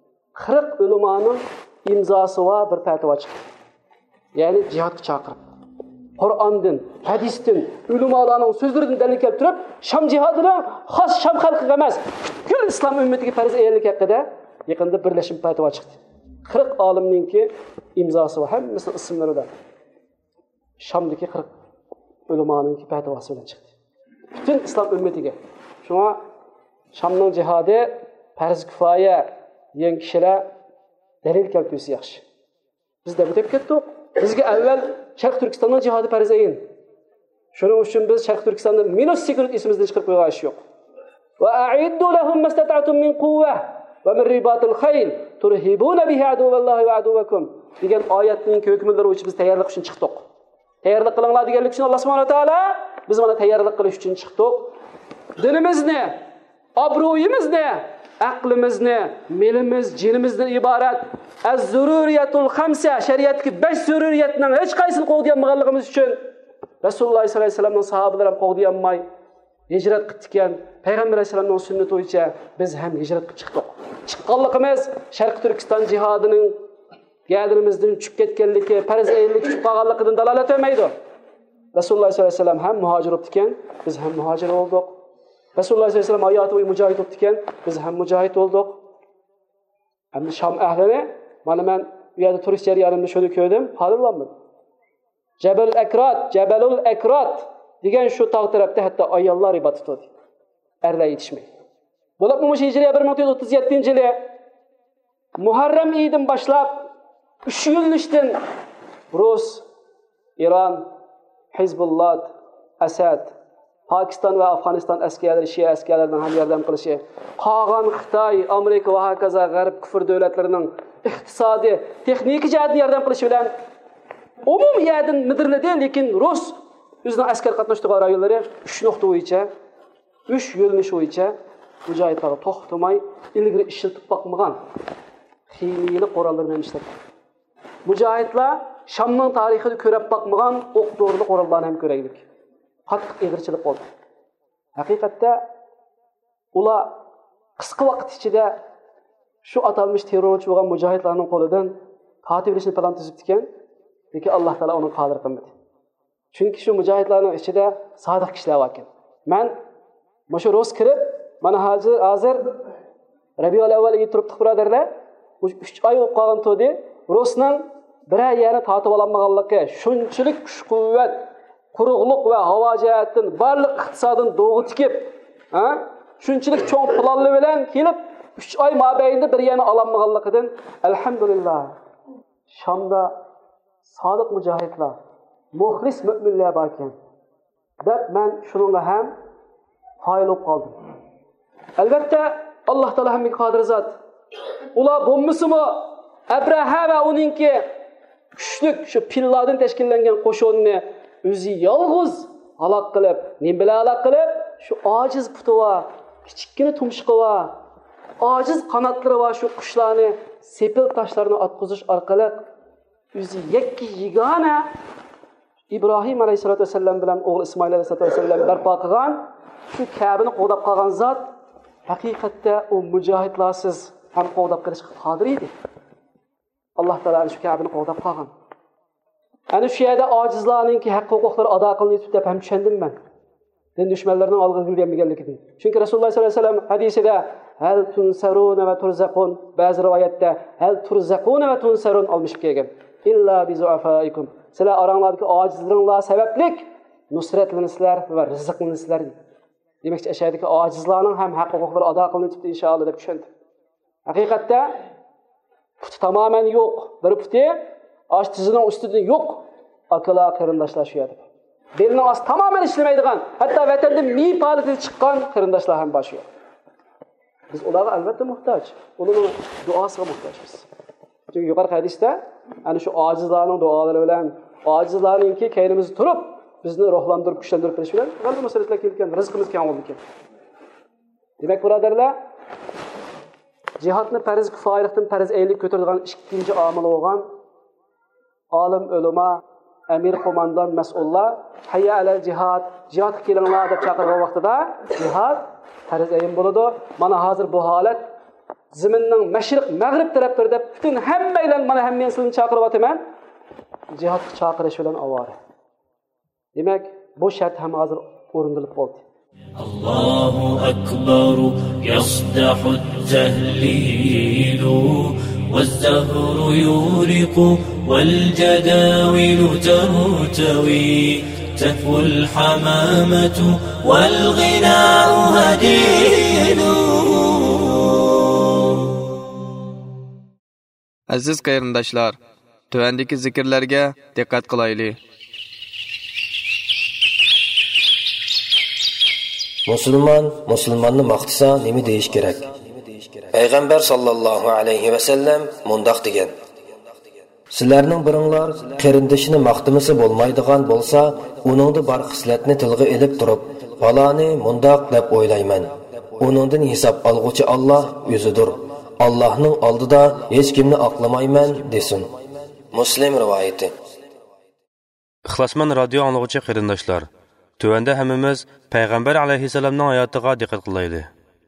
40 ulamoning imzosi va bir fatvo chiqdi. Ya'ni jihadga chaqirib, Qur'ondan, hadisdan, ulamolarning so'zlaridan dalil kelib turib, Sham jihodining xos Sham xalqiga emas, butkul islom ummatiga farz ekanligi haqida yaqinda birlashib fatvo chiqdi. 40 olimninki imzosi va hammasini ismlarida Shamdagi 40 ulamoninki fatvosi bilan chiqdi. Bütün İslam ümmetiga. Şuna Şamның jihadi farz kifoya degan kishilar dalil keltirsa yaxshi. Biz de deb ketdik. Bizga avval Sharq Turkistonning jihadi farz ekan. Shuning uchun biz Sharq Turkistonni minus sekund esimizdan chiqarib qo'yganish yo'q. Va a'iddu lahum mastata'tum min quwwa va min ribatil khayl turhibuna bihi aduwallahi va aduwakum degan oyatning hukmlari uchun biz tayyorlik uchun chiqdik. Tayyorlik qilinglar deganlik uchun Alloh subhanahu va taolo biz mana tayyorlik qilish uchun chiqdik. Dinimizni, obro'yimizni, aqlimizni, melimiz, jinimizdan iborat az-zururiyatul khamsa shariatdagi 5 zururiyatning hech qaysini qo'yganligimiz uchun Rasululloh sollallohu alayhi vasallamning sahobalari ham qo'yganmay hijrat qilgan payg'ambar alayhisolamning sunnati bo'yicha biz ham hijrat qilib chiqdik. Chiqqanligimiz Sharq Turkiston jihodining galimizdan tushib ketganligi, farz aylik tushib qolganligidan dalolat etmaydi. Rasululloh sollallohu alayhi vasallam ham muhojir bo'lib ekan, biz ham muhojir bo'ldik. Rasululloh sollallohu alayhi vasallam hayoti bo'yi mujohid bo'lib ekan, biz ham mujohid bo'ldik. Hamda Sham ahlini mana men bu yerda turist jarayonimda shuni ko'rdim, hozirlanmadim. Jabalul Akrat degan shu tog' tarafda hatto ayollar ibodat qildi. Erlar yetishmaydi. Bo'lib bu hijriy 1437-yili Muharram oyidan boshlab 3 yillikdan Rus, Iron, Hizbullah, Asad, Pakiston va Afg'oniston askarlari, Shia askarlaridan ham yordam qilishi, qolgan Xitoy, Amerika va hokazo g'arb kufr davlatlarining iqtisodiy, texnik jihatdan yordam qilishi bilan umumiy yerdan midirladi, lekin Rus o'zining askar qatnashgan rayonlari 3 nuqta bo'yicha, 3 yo'lnish bo'yicha mujohidlarga to'xtamay ilgari ishlatib boqmagan xiyli qurollarni ishladi. Mujohidlar Shamning tarixini ko'rib boqmagan o'q-dorilik qurollarni ham ko'raylik. Qattiq egirchilik bo'ldi. Haqiqatda ular qisqa vaqt ichida shu atalmış terrorchi bo'lgan mujohidlarning qo'lidan qatilishni plan tuzib ekan, lekin Alloh taolo uni qodir qilmadi. Chunki shu mujohidlarning ichida sodiq kishilar bor ekan. Men mana Rus kirib, mana hozir Rabiul avvalga turibdi birodarlar. 3 oy bo'lib qolgan to'di. Rusning biray yana tatib olmaganligi, shunchalik kuch-quvvat, quruqlik va havo jihatdan barliq iqtisodini do'g'itib, shunchalik cho'ng planlar bilan kelib 3 oy mobaynida bir yana olmaganligidan alhamdulillah Shamda sodiq mujohidlar, muxlis mu'minlar bor ekan. Deb men shunga ham qoyil bo'lib qoldim. Albatta Alloh taolo hamma qodir zot. Ular bo'lmasimi Abraha va uningki kuchlik shu pillardan tashkillangan qo'shinni o'zi yolg'iz halok qilib, nim bilan halok qilib, shu ojiz putuva, kichikgina tumshuqova, ojiz qanotlari va shu qushlarni sepil tashlarini atqizish orqali o'zi yakki yigona Ibrohim alayhisolatu vasallam bilan o'g'li Ismoil alayhisolatu vasallam barpo qilgan shu Ka'bani qo'dab qolgan zot haqiqatda u mujohidlarsiz ham qo'dab qilishga qodir edi. Alloh taolo shu Ka'bani qo'dab qolgan. Ana shu yerda ojizlarningki haq-huquqlari ado qilinib deb ham tushundim men. Din düşmanlarının algı bilgenligidan. Çünkü Resulullah sallallahu aleyhi ve sellem hadisida hal tunsarun ve turzaqun bazı rivayette hal turzaqun ve tunsarun almış kelgan. İlla bi zuafaikum. Sizlar aranglardagi ojizlaringlar sabablik nusratlanisizlar va rizqlanisizlar. Demakchi ashadagi ojizlarning ham haq-huquqlari ado qilinibdi inshaalloh deb tushundim. Haqiqatda puti tamamen yo'q. Bir puti osh tizining ustida yo'q. Akala qarindoshlar shu yerda. Belini az tamamen işlemeydiğen, hatta vatanda mi paleti çıkan kırındaşlar hem başlıyor. Biz onlara elbette muhtaç. Onun duasına muhtaçız. Çünkü yukarı hadiste, yani şu acizlerin duaları bilen, acizlerin ki kendimizi tutup, bizni ruhlandırıp, güçlendirip bilen, kalbi meselesine gelirken, rızkımız kim olurken. Demek buraderler, cihatını periz kifayelikten periz eğilik götürdüğün ikinci amel olan, alim ölüme, emir komandan mesullar, hayya alel cihad, cihad kelinglar deb chaqirgan vaqtida cihad farz ayin bo'ladi. Mana hozir bu holat zaminning mashriq mag'rib taraflarida deb butun hammaylar mana hammasini chaqiryapman. Cihad chaqirish bilan avvora. Demak, bu shart ham hozir o'rindilib qoldi. Allahu akbar yasdahu at-tahlil والزهر يورق والجداول ترتوي تهوى الحمامة والغناء هديل. Aziz qarindoshlar, tuvandagi zikrlarga diqqat qilaylik. Musulmonni maqtasa nima deyish kerak? Payg'ambar sallallohu alayhi va sallam mundaq degan: sizlarning biringlar qarindishini maqtamasi bo'lmaydigan bo'lsa, uningda bor xislatni tilga elib turib, faloni mundaq deb o'ylayman. Uningdan hisob olg'uchi Alloh o'zidir. Allohning oldida hech kimni oqlamayman desin. Muslim rivoyati. Ixlosman radio anglag'uchi qarindoshlar, tuvanda hammamiz payg'ambar alayhisalomning hayotiga diqqat qilaylik.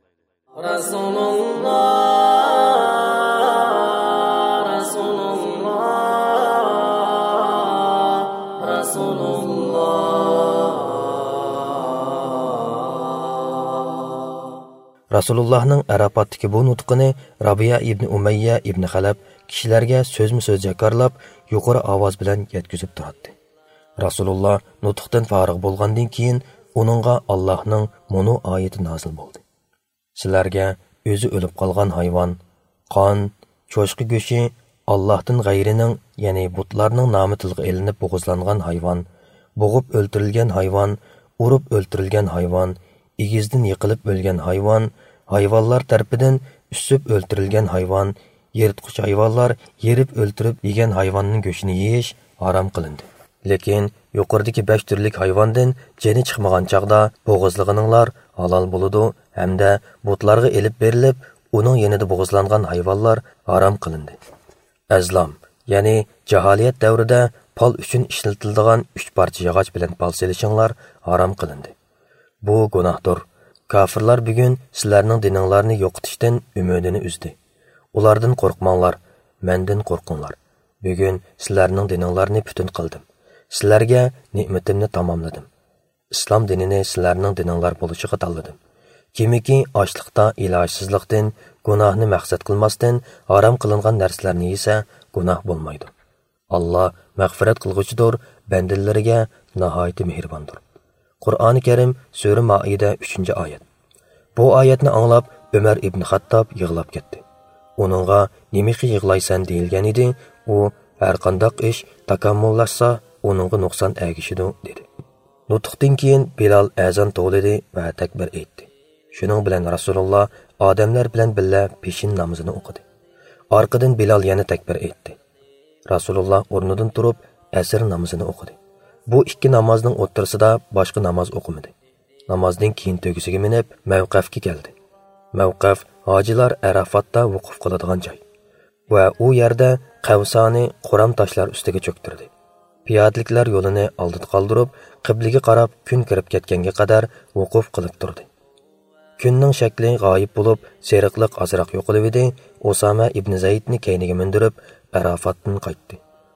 Rasulullohning Arafatdagi bu nutqini Rabiya ibn Umayya ibn Xalab kishilarga so'zma-so'z jakarlab, yuqori ovoz bilan yetkazib turadi. Rasululloh nutqdan farigʼ bo'lgandan keyin uningga Allohning mono oyati nozil bo'ldi. Sizlarga o'zi o'lib qolgan hayvon, qon, cho'shqi go'shi, Allohdan g'ayrining, ya'ni butlarning nomi tilga elinib bo'g'izlangan hayvon, bo'g'ib o'ldirilgan hayvon, urib o'ldirilgan hayvon, igizdan yiqilib o'lgan hayvon, hayvonlar tarafidan usib o'ldirilgan hayvon, yirtqich hayvonlar yerib o'ldirib yegan hayvonning go'shini yeyish harom qilindi. Lekin yuqoridagi 5 turlik hayvondan jeni chiqmagan chaqda bo'g'izlig'ininglar halol bo'ladi hamda butlarga elib berilib, uning yanida bo'g'izlangan hayvonlar harom qilindi. Azlam, ya'ni jaholiyat davrida pal uchun ishlatiladigan 3 parcha yog'och bilan pal selishinglar harom qilindi. Bu gunohdir. Kafirlar bugun sizlarning dininglarni yo'qotishdan umidini uzdi. Ulardan qo'rqmanglar, mendan qo'rqinglar. Bugun sizlarning dininglarni butun qildim. Sizlarga ne'matimni tamomladim. Islom dinini sizlarning dininglar bo'lishiga tanladim. Kimiki ochliqda ilojsizlikdan, gunohni maqsad qilmasdan harom qilingan narsalarni yesa, gunoh bo'lmaydi. Alloh mag'firat qilg'uchidir, bandalariga nihoyat mehribondir. Qur'oni Karim Sura Maida 3-oyat. Bu oyatni anglab Umar ibn Xattob yig'lab ketdi. Uningga "Nimaga yig'laysan?" deyilgan edi. U har qanday ish takommullashsa, uningga nuqson agishidi dedi. Nutqdan keyin Bilal azon to'lidi va takbir aytdi. Shuning bilan Rasululloh odamlar bilan birga peshin namozini o'qidi. Orqadan Bilal yana takbir aytdi. Rasululloh o'rnidan turib asr namozini o'qidi. Bu ikki namozning o'rtasida boshqa namoz o'qimadi. Namozdan keyin to'g'isiga minib mavqafga keldi. Mavqaf hojilar Arafatda vuquf qiladigan joy. Va u yerda qavsani quram toshlar ustiga cho'ktirdi. Piyodaliklar yo'lini oldida qoldirib, qibliga qarab kun kirib ketganga qadar vuquf qilib turdi. Kunning shakli g'oyib bo'lib, seriqliq azroq yo'qolib edi. Osama ibn Zaydni keyniga mindirib Arafatdan qaytdi.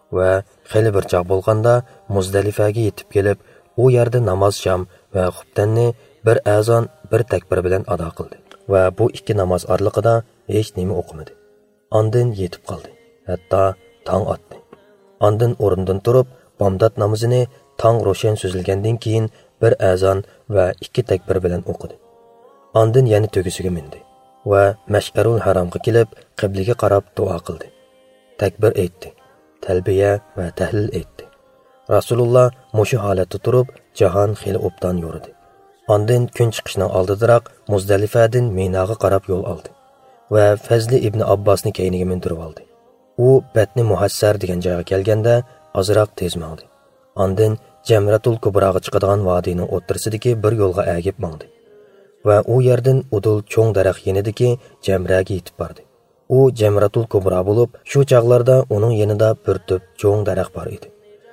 va xeyli bir chaq bo'lganda Muzdalifaga yetib kelib, u yerda namoz sham va xubtanni bir azon, bir takbir bilan ado qildi va bu ikki namoz oraliqida hech nima o'qimadi. Ondan yetib qoldi. Hatto tong otdi. Ondan o'rnidan turib, bomdod namozini tong ro'shan so'zilgandan keyin bir azon va ikki takbir bilan o'qidi. Ondan yana tugisiga mindi va Mash'arul Haromga kelib, qiblaga qarab duo qildi. Takbir aytdi, talbiya va tahlil aytdi. Rasululloh mushu holatda turib, jahon xeyli obdan yurdi. Ondan kun chiqishning oldidaroq Muzdalifadan Minoga qarab yo'l oldi va Fazli ibn Abbosni keyniga mindirib oldi. U Batni Muhassar degan joyga kelganda ozroq tez mangdi. Ondan Jamratul Kubroga chiqadigan vodiyning o'rtasidagi bir yo'lga agib mangdi va u yerdan udul cho'ng daraxt yenidagi Jamraga yetib bordi. U Jamratul Kubro bo'lib, shu chaqlarda uning yanida bir to'p cho'ng daraxt bor edi.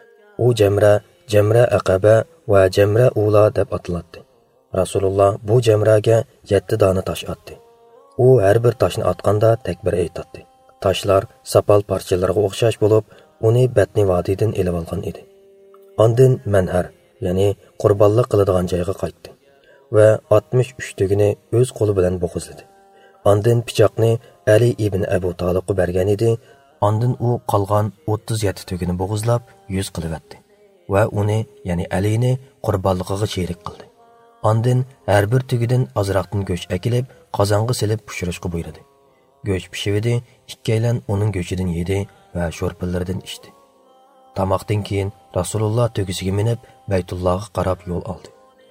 U Jamra Aqaba va Jamra Ula deb atiladi. Rasululloh bu jamraga 7 dona tosh otdi. U har bir toshni otganda takbir aytdi. Toshlar sapal parchalarga o'xshash bo'lib, uni Batni vodiydan elib olgan edi. Ondan manhar, ya'ni qurbonlik qiladigan joyga qaytdi va 63 tugini o'z qo'li bilan bo'g'izladi. Ondan pichoqni Ali ibn Abu Talibga bergan edi. Ondan u qolgan 37 tugini bo'g'izlab 100 qilib etdi va uni, ya'ni Alini qurbonligiga sherik qildi. Ondan har bir tugidan ozroqdan go'sht akilib, qozonga silib pishirishga buyurdi. Go'sht pishivdi, ikkalan uning go'shtidan yedi va sho'rpillaridan ichdi. Tamoqdan keyin Rasululloh tugisiga minib, Baytullohga qarab yo'l oldi.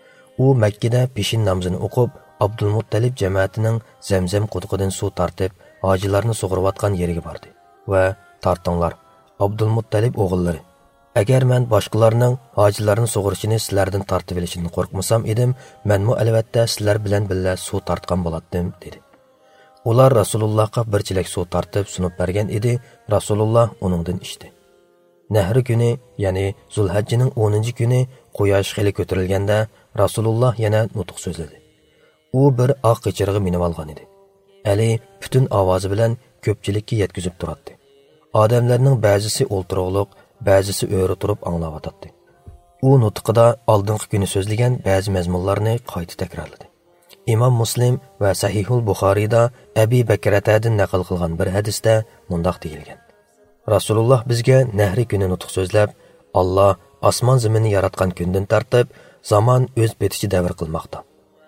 U Makkada peshin namozini o'qib, Abdulmuttalib jamoatining Zamzam quduqidan suv tortib, hojilarni sug'urayotgan yeriga bordi va "Tortinglar, Abdulmuttalib o'g'illari. Agar men boshqalarning hojilarni sug'urishini sizlardan tortib olishidan qo'rqmasam edim, menmu albatta sizlar bilan birga suv tortgan bo'lardim" dedi. Ular Rasulullohga bir chelak suv tortib sunib bergan edi. Rasululloh uningdan ichdi. Nahri kuni, ya'ni Zulhajjining 10-kuni quyosh xeli ko'tarilganda Rasululloh yana nutq so'zladi. U bir oq qechirga minib olgan edi. Ali butun ovozi bilan ko'pchilikka yetkazib turadi. Odamlarning ba'zisi o'ltiroqliq, ba'zisi o'ri turib anglayotdi. U nutqida oldingi kuni so'zlagan ba'zi mazmunlarni qayta takrorladi. Imom Muslim va Sahihul Buxoriyda Abi Bakratadan naql qilgan bir hadisda mundaq deyilgan: Rasululloh bizga nahri kuni nutq so'zlab, Alloh osmon zaminni yaratgan kundan tartib zamon o'z betishi davr qilmoqda.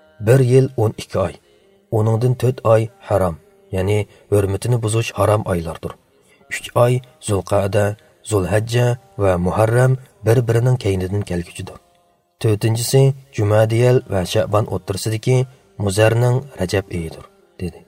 1 yil 12 oy, uningdan 4 oy harom, ya'ni hurmatini buzish harom oylardir. 3 oy Zulqa'da, Zulhajja va Muharram bir-birining keynidan kelguchidir. 4-si Jumadiyal va Sha'ban o'rtasidagi Muzarning Rajab oyidir, dedi.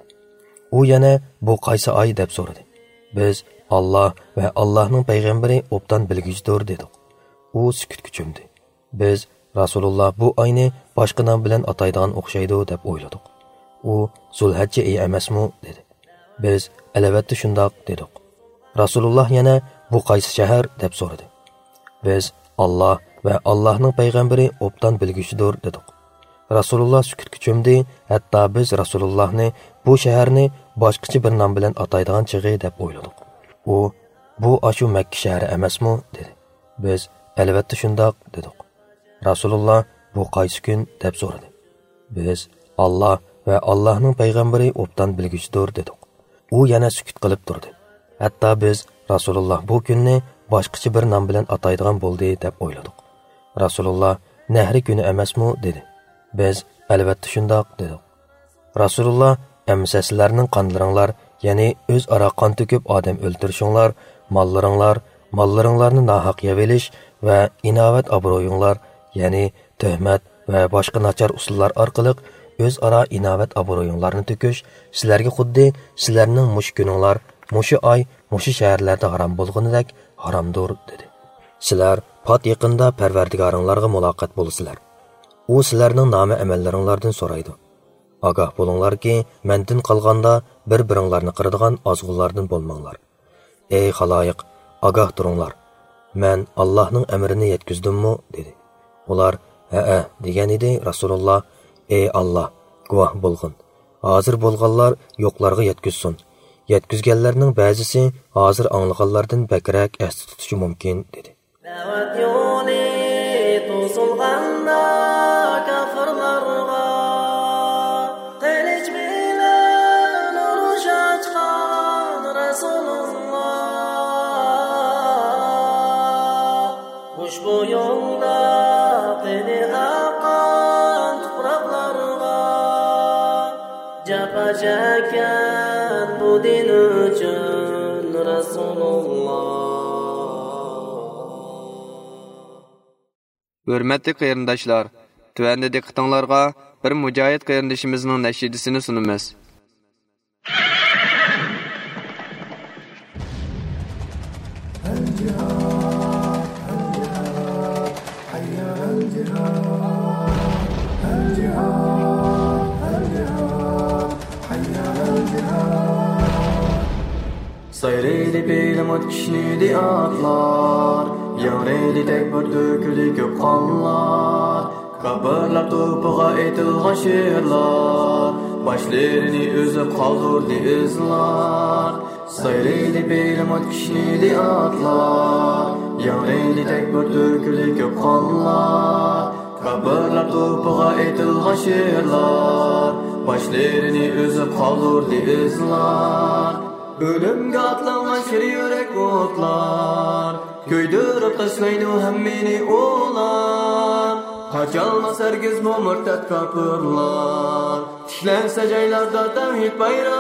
U yana bu qaysi oy deb so'radi. Biz Alloh va Allohning payg'ambari obdan bilguchidir dedik. U sukutga cho'mdi. Biz Rasululloh bu oyni boshqa nom bilan ataydigan o'xshaydi deb o'yladik. U Zulhajja oyi emasmi dedi. Biz albatta shundoq dedik. Rasululloh yana bu qaysi shahar deb so'radi. Biz Alloh va Allohning payg'ambari obdan bilguchidir dedik. Rasululloh sukutga cho'mdi. Hatto biz Rasulullohni bu shaharni boshqacha bir nom bilan ataydigan chig'i deb o'yladik. U bu ashu Makka shahri emasmi dedi. Biz albatta shundoq dedik. Rasululloh bu qaysi kun deb so'radi. Biz Alloh va Allohning payg'ambari obdan bilguchidir dedik. U yana sukut qilib turdi. Hatto biz Rasululloh bu kunni boshqacha bir nom bilan ataydigan bo'ldi deb o'yladik. Rasululloh nahri kuni emasmi dedi. Biz albatta shundoq dedik. Rasululloh "Amsa sizlarning qonlaringlar, ya'ni o'zaro qon to'kib odam o'ltirishinglar, mollaringlarni nohaq yeb olish va inovat obro'yinglar, ya'ni tuhmat va boshqa nachar usullar orqali o'zaro inovat obro'yinglarni to'kish sizlarga xuddi sizlarning mush kuninglar, mushi oy, mushi shaharlarda harom bo'lganidek haromdir" dedi. Sizlar pat yaqinda Parvardigoringlarga muloqot bo'lasizlar. U sizlarning nomi amallaringlardan so'raydi. Ogoh bo'linglarki, mendan qolganda bir-biringlarni qiradigan ozg'unlardan bo'lmanglar. Ey xaloyiq, ogoh turinglar. Men Allohning amrini yetkazdimmi dedi. Ular "Ha" degan edi. Rasululloh: "Ey Alloh, guvoh bo'lgin. Hozir bo'lganlar yo'qlarga yetkazsin. yetkizganlarning ba'zisi hozir anglaganlardan bakrak esda tutishi mumkin dedi. Da'vat yo'li to'silganda kafirlarga qilich bilan urush ochgan Rasululloh ushbu yo'lda qini aqan tuproqlarga japa chekkan bu din uchun Rasululloh. Hürmetli qarindoshlar, tuvanda diqqatingizga bir mujohid qarindishimizning nashidasini sunamiz. Sayraydi beylemot kişniydi atlar, yangraydi tekbir döküldü köp kanlar, kabirlar topuğa etilgan şiirlar, başlarını özüp kaldırdı izlar. Sayraydi beylemot kişniydi atlar, yangraydi tekbir döküldü köp kanlar, kabirlar topuğa etilgan şiirlar, başlarını özüp kaldırdı izlar. Ölümge atlangan şir yürek otlar, köydürüp taşlaydı hemmini olar. Kaçalmaz herkes bu mürtet kapırlar, tişlense caylarda tevhid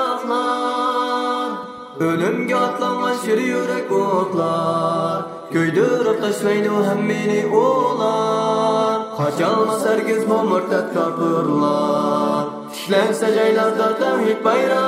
bayraklar. Ölümge atlangan şir yürek otlar, köydürüp taşlaydı hemmini olar. Kaçalmaz herkes bu mürtet kapırlar, tişlense caylarda tevhid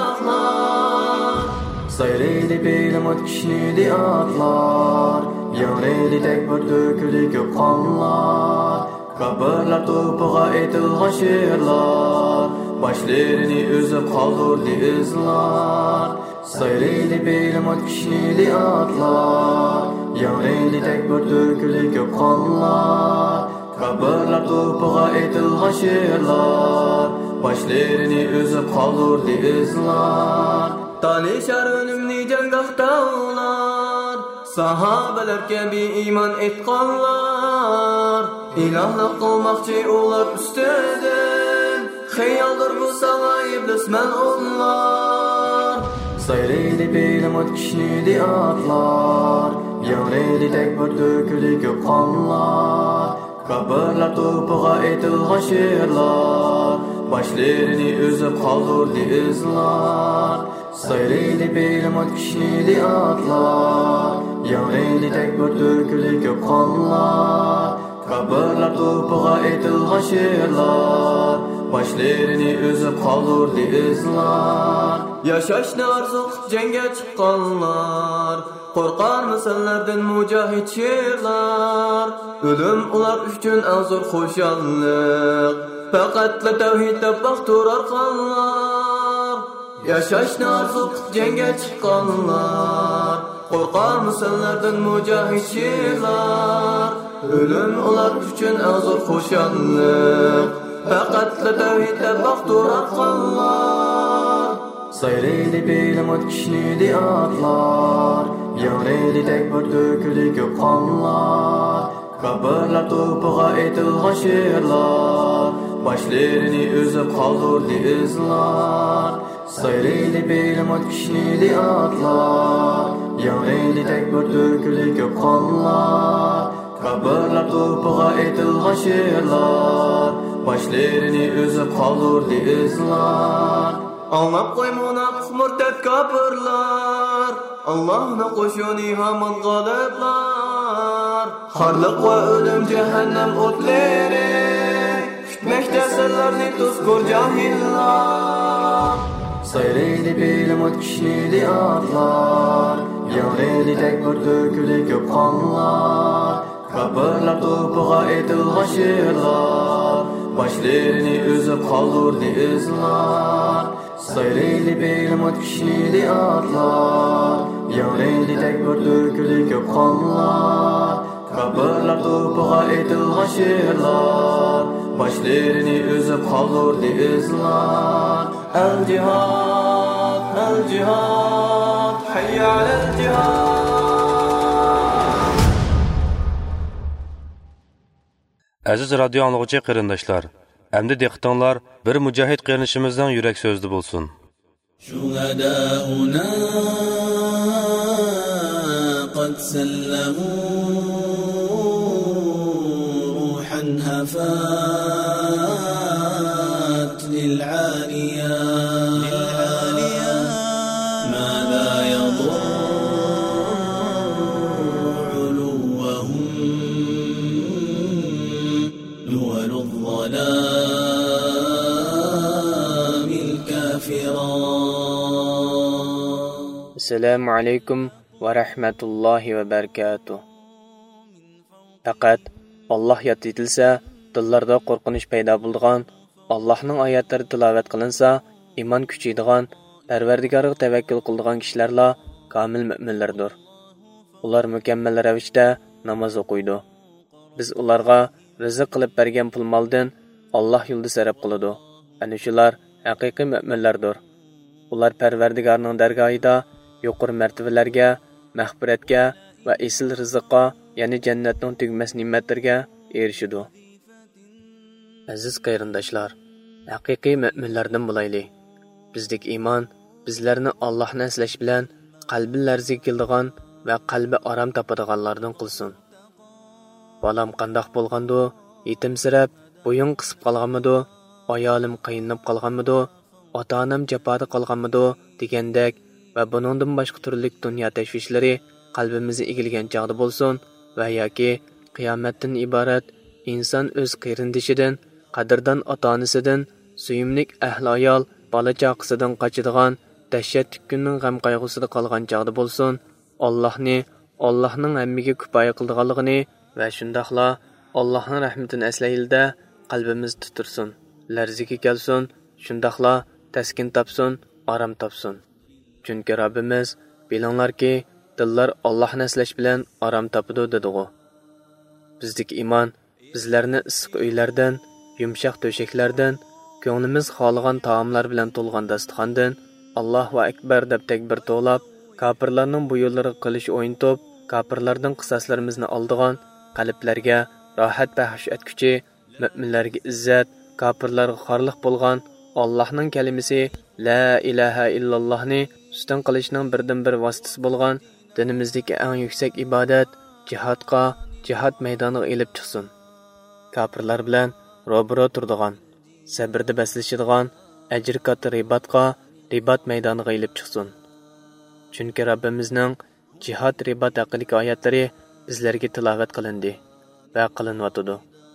bayraklar. Sayraydi beylemot kişniydi atlar, yangraydi tekbir döküldü köp kanlar, kabirlar topuğa etilgan şiirlar, başlarını özüp kaldırdı izlar. Sayraydi beylemot kişniydi atlar, yangraydi tekbir döküldü köp kanlar, kabirlar topuğa etilgan şiirlar, başlarını özüp kaldırdı izlar. Tanışar önümni cangahta olar, sahabeler gibi iman etkanlar. İlahlık kılmakçı olar üsteden, xeyaldır bu sana iblis melunlar. Sayraydi beylemot kişniydi atlar, yangraydi tekbir döküldü köp kanlar, kabirlar topuğa etilgan şiirlar, başlarını özüp kaldırdı izlar. Sayraydi beylemot kişniydi atlar, yangraydi tekbir döküldü köp kanlar, kabirlar topuğa etilgan şiirlar, başlarını özüp kaldırdı izlar. Yaşashni arzu jangga chiqqanlar, qo'rqar misallardan mujahid sherlar. O'lim ular uchun azur xo'shallik, faqat la tavhidda baxt turar qanlar. Yaşashni arzu jangga chiqqanlar, qo'rqar misallardan mujahid sherlar. O'lim ular uchun azur xo'shallik, faqat la tavhidda baxt turar qanlar. Sayraydi beylemot kişniydi atlar, yangraydi tekbir döküldü köp kanlar, kabirlar topuğa etilgan şiirlar, başlarını özüp kaldırdı izlar. Sayraydi beylemot kişniydi atlar, yangraydi tekbir döküldü köp kanlar, kabirlar topuğa etilgan şiirlar, başlarını özüp kaldırdı izlar. Anlap koy munafık mürtet kapırlar, Allah'na koşuni hamon galiplar. Harlık ve ölüm cehennem otları, kütmekte sellerini tuzkur cahillar. Sayraydi beylemot kişniydi atlar, yangraydi tekbir döküldü köp kanlar, kabirlar topuğa etilgan şiirlar, başlarını özüp kaldırdı izlar. Sayraydi beylemot kişniydi atlar, yangraydi tekbir döküldü köp kanlar, kabirlar topuğa etilgan şiirlar, başlarını özüp kaldırdı izlar. El cihad, el cihad. على الجهاد. Aziz radio anlıqçı qarindaşlar, əmdi diqqətinizlər bir mücahid qardaşımızdan yürək sözlü bolsun. شهداؤنا قد سلموا روحا هفات للعاليات ماذا يضر علوهم دول الظلام الكافرات. Assalamu alaykum wa rahmatullahi wa barakatuh. Faqat Allah yod etilsa, dillarda qo'rqinish paydo bo'ladigan, Allohning oyatlari tilovat qilinsa, iymon kuchaydigan, Parvardigorga tavakkul qiladigan kishilarla komil mu'minlardir. Ular mukammal ravishda namoz o'qiydi. Biz ularga rizq qilib bergan pul moldan Alloh yo'lida sarf qiladi. Ana shular haqiqiy mu'minlardir. Ular Parvardigorning dargohida yuqori martabalarga, mag'firatga va esil rizqqa, ya'ni jannatning tugmas ne'matlariga erishadi. Aziz qarindoshlar, haqiqiy mu'minlardan bo'laylik. Bizdek iymon bizlarni Allohni eslash bilan qalbi larziga keladigan va qalbi orom topadiganlardan qilsin. Bolam qandoq bo'lgando, yetimsirab, bo'yin qisib qolganmido, ayolim qiynab qolganmido, ota-onam jafoda qolganmido degandek va buningdan boshqa turli dunyo tashvishlari qalbimizni egilgan chog'da bo'lsin va yoki qiyomatdan iborat inson o'z qarindishidan, qadrdon ota-onasidan, suyimlik ahli ayol, bola chaqasidan qochadigan dahshatli kunning g'am qayg'usida qolgan chog'da bo'lsin. Allohning hammaga kifoya qilganligini va shundaqla Allohning rahmatini aslayilda qalbimiz tutursin, larziga kelsin, shundaqla taskin topsin, orom topsin. Chunki Rabbimiz bilinglarki, dillar Allohni eslash bilan orom topadi dedigu. Bizdagi iymon bizlarni issiq uylardan, yumshoq to'shaklardan, ko'nglimiz xohlagan taomlar bilan to'lgan dasturxondan Allohu akbar deb takbir to'lab, kofirlarning bu yo'llariga qilish o'yintib, kofirlardan qisoslarimizni oldigan, qalblarga rohat bahsh etguchi, mu'minlarga izzat, kofirlarga xorliq bo'lgan Allohning kalimasi la ilaha illallohni ustun qilishning birdan-bir vositasi bo'lgan dinimizdagi eng yuksak ibodat jihodga, jihod maydoniga elib chiqsin. Kofirlar bilan ro'baro turadigan, sabrda baslashadigan, ajr katta ribot maydoniga elib chiqsin. Chunki Rabbimizning jihod ribot haqidagi oyatlari bizlarga tilovat qilindi va qilinayotdi.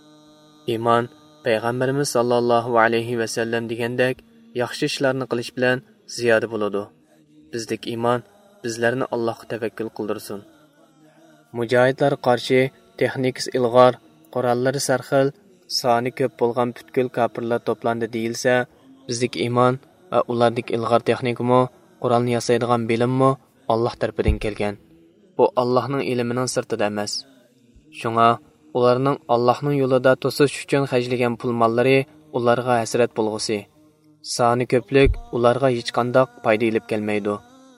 Iymon Payg'ambarimiz sallallohu alayhi va sallam degandek yaxshi ishlarni qilish bilan ziyoda bo'ladi. Bizdek iymon bizlarni Allohga tavakkul qildirsin. Mujohidlar qarshi texnikasi ilg'or, qurollar sarxil, soni ko'p bo'lgan butkul kofirlar to'plandi deyilsa, bizdek iymon va ulardagi ilg'or texnikami, qurolni yasaydigan bilimmi Alloh tarafidan kelgan. Bu Allohning ilmining sirtida emas. Shunga ularning Allohning yo'lida to'sish uchun xajlagan pul mollari ularga hasrat bo'lg'usi. Soni ko'plik ularga hech qanday foyda olib kelmaydi.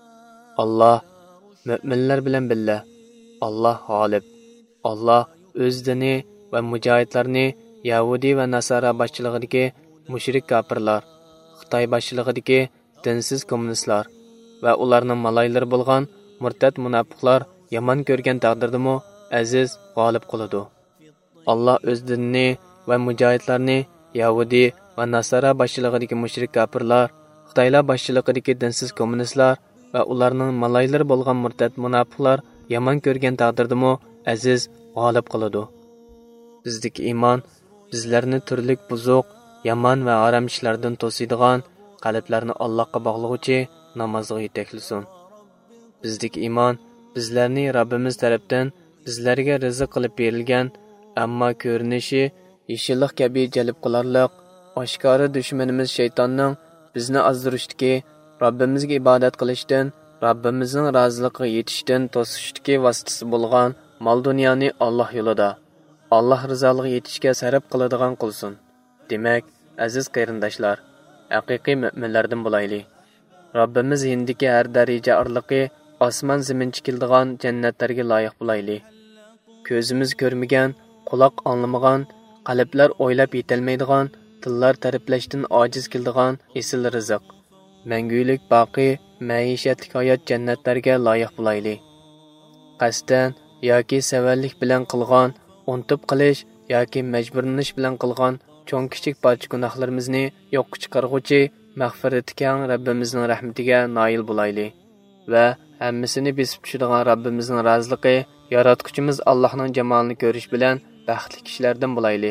Alloh mu'minlar bilan billa. Alloh g'olib. Alloh o'z dini va mujohidlarni Yahudi va Nasara boshchiligidagi mushrik kofirlar, Xitoy boshchiligidagi dinsiz kommunistlar va ularning maloylari bo'lgan murtad munofiqlar yomon ko'rgan taqdirdami aziz g'olib qiladi. Alloh o'z dinini va mujohidlarni Yahudi va Nasara boshchiligidagi mushrik kofirlar, Xitoylar boshchiligidagi dinsiz kommunistlar va ularning maloylari bo'lgan murtad munofiqlar yomon ko'rgan taqdirdami aziz g'olib qiladi. Bizdagi iymon bizlarni turli buzuq, yomon va harom ishlardan to'siydigan, qalblarni Allohga bog'lovchi namozga yetaklasin. Bizdagi iymon bizlarni Rabbimiz tarafdan bizlarga rizq qilib berilgan, ammo ko'rinishi yeshillik kabi jalb qilarliq, oshkora dushmanimiz shaytonning bizni ozdirishdagi, Rabbimizga ibodat qilishdan, Rabbimizning roziligiga yetishdan to'sishdagi vositasi bo'lgan mol dunyoni Alloh yo'lida, Alloh rizoligiga yetishga sarf qiladigan qilsin. Demak, aziz qarindoshlar, haqiqiy mu'minlardan bo'laylik. Rabbimiz hindiki har daraja orliqi osmon zaminchi keldigan jannatlarga loyiq bo'layli. Ko'zimiz ko'rmagan, quloq anglamagan, qalblar o'ylab yetolmaydigan, tillar ta'riflashdan ojiz keldigan esil rizq, mangulik boqiy maishatlik hayot jannatlarga loyiq bo'layli. Qasdan yoki savallik bilan qilgan, untib qilish yoki majburlanish bilan qilgan cho'ng kichik barcha gunohlarimizni yo'qqa chiqarg'uvchi mag'firati keng Rabbimizning rahmatiga noil bo'layli va hammasini besib tushadigan Rabbimizning roziligi, yaratquchimiz Allohning jamolini ko'rish bilan baxtli kishilardan bo'layli.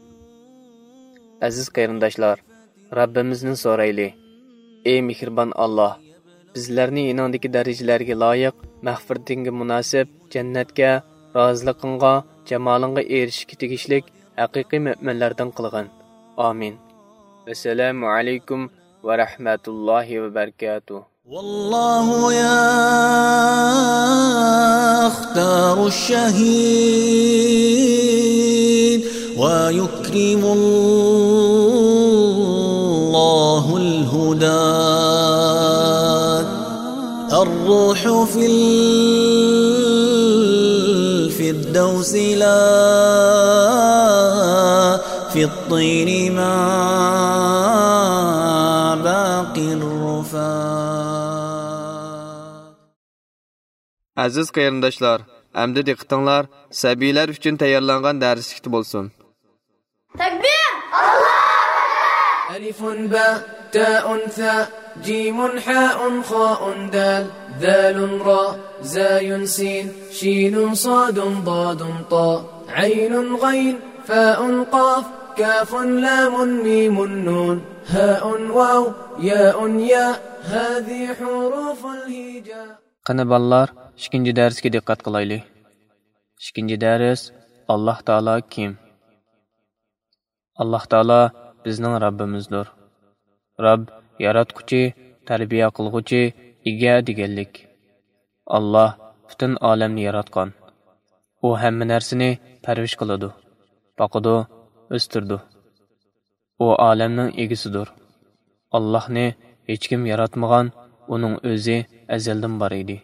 Aziz qarindoshlar, Rabbimizni so'rayli. Ey mehribon Alloh, bizlarni inondagi darajalarga loyiq, mag'firatingga munosib jannatga, roziliqingga, jamolingga erishishga tegishlik haqiqiy mu'minlardan qilgin. Amin. Assalomu alaykum va rahmatullohi va barakatuh. والله يختار الشهيد ويكرم الله الهداة الروح في الفردوس لا في الطين مع باقي الرفات. Aziz qarindoshlar, amdi diqqatinglar sabiylar uchun tayyorlangan darslikda bo'lsin. Takbir! Alloh! Alif ba ta'un tha jimun ha'un kha'un dal dhalun ra zayun sin shinun sadun dadun ta aynun ghayn fa'un qaf kafun lamun mimun nun ha'un waw ya'un ya hadhi huruful hija. Qani ballar, ikinci darsga diqqat qilaylik. İkinci dars Alloh taolo kim? Alloh taolo bizning Rabbimizdir. Rabb yaratquchi, tarbiya qilg'uchi, ega deganlik. Alloh butun olamni yaratgan. U hamma narsani parvish qiladi, boqadi, o'stirdi. U olamning egasidir. Allohni hech kim yaratmagan, uning o'zi azaldan bor edi.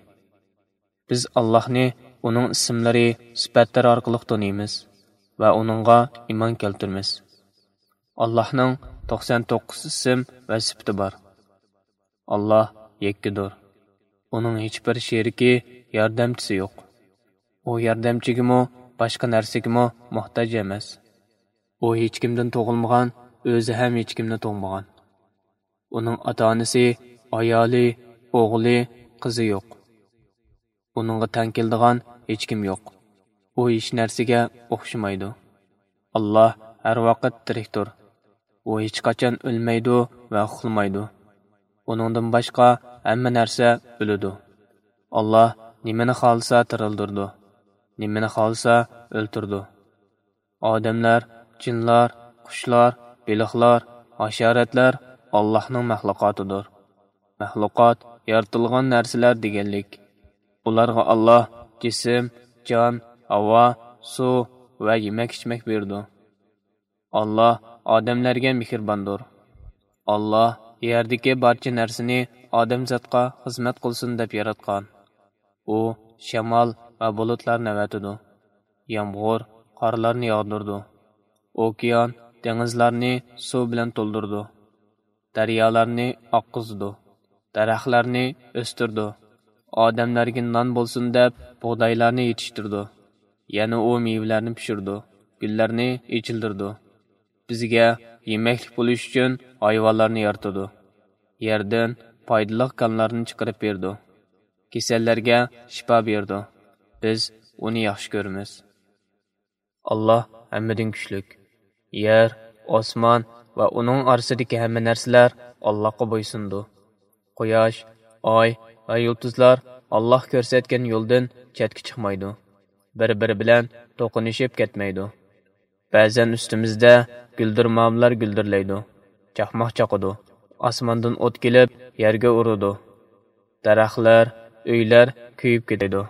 Biz Allohni uning ismlari, sifatlari orqali taniymiz va uningga iymon keltiramiz. Allohning 99 ism va sifati bor. Alloh yakkidir. Uning hech bir sheriki, yordamchisi yo'q. U yordamchigimi, boshqa narsaga muhtoj emas. U hech kimdan tug'ilmagan, o'zi ham hech kimni tug'magan. Uning ota-onasi, ayoli, o'g'li, qizi yo'q. Uningga teng keladigan hech kim yo'q. U hech narsaga o'xshamaydi. Alloh har vaqt tirikdir. U hech qachon o'lmaydi va uxlamaydi. Uningdan boshqa hamma narsa o'ladi. Alloh nimani xohlasa tirildirdi, nimani xohlasa o'ltirdi. Odamlar, jinlar, qushlar, baliqlar, hasharotlar Allohning mahluqotidir. Mahluqot yaratilgan narsalar deganlik. Ularga Alloh jism, jon, havo, suv va yemak-ichmak berdi. Alloh odamlarga mehribondir. Alloh yerdagi barcha narsani odamzodga xizmat qilsin deb yaratgan. U shamol va bulutlarni avatidi. Yomg'ir, qorlarni yog'dirdi. Okean, dengizlarni suv bilan to'ldirdi. Daryolarni oqqizdi. Daraxtlarni o'stirdi. Odamlarga non bo'lsin deb bug'doylarni yetishtirdi. Yana u mevalarni pishirdi, gullarni echildirdi. Bizga yemaklik bo'lish uchun hayvonlarni yaratdi. Yerdan foydali qonlarni chiqarib berdi. Kasallarga shifo berdi. Biz uni yaxshi ko'ramiz. Alloh hammadan kuchli. Yer, osmon va uning orasidagi hamma narsalar Allohga bo'ysundi. Quyosh, oy va yulduzlar Alloh ko'rsatgan yo'ldan chetga chiqmaydi. Bir-biri bilan to'qinishib ketmaydi. Ba'zan ustimizda guldirmamlar guldirlaydi. Chaqmoq chaqadi. Osmondan o't kelib, yerga uradi. Daraxtlar, uylar kuyib ketadi.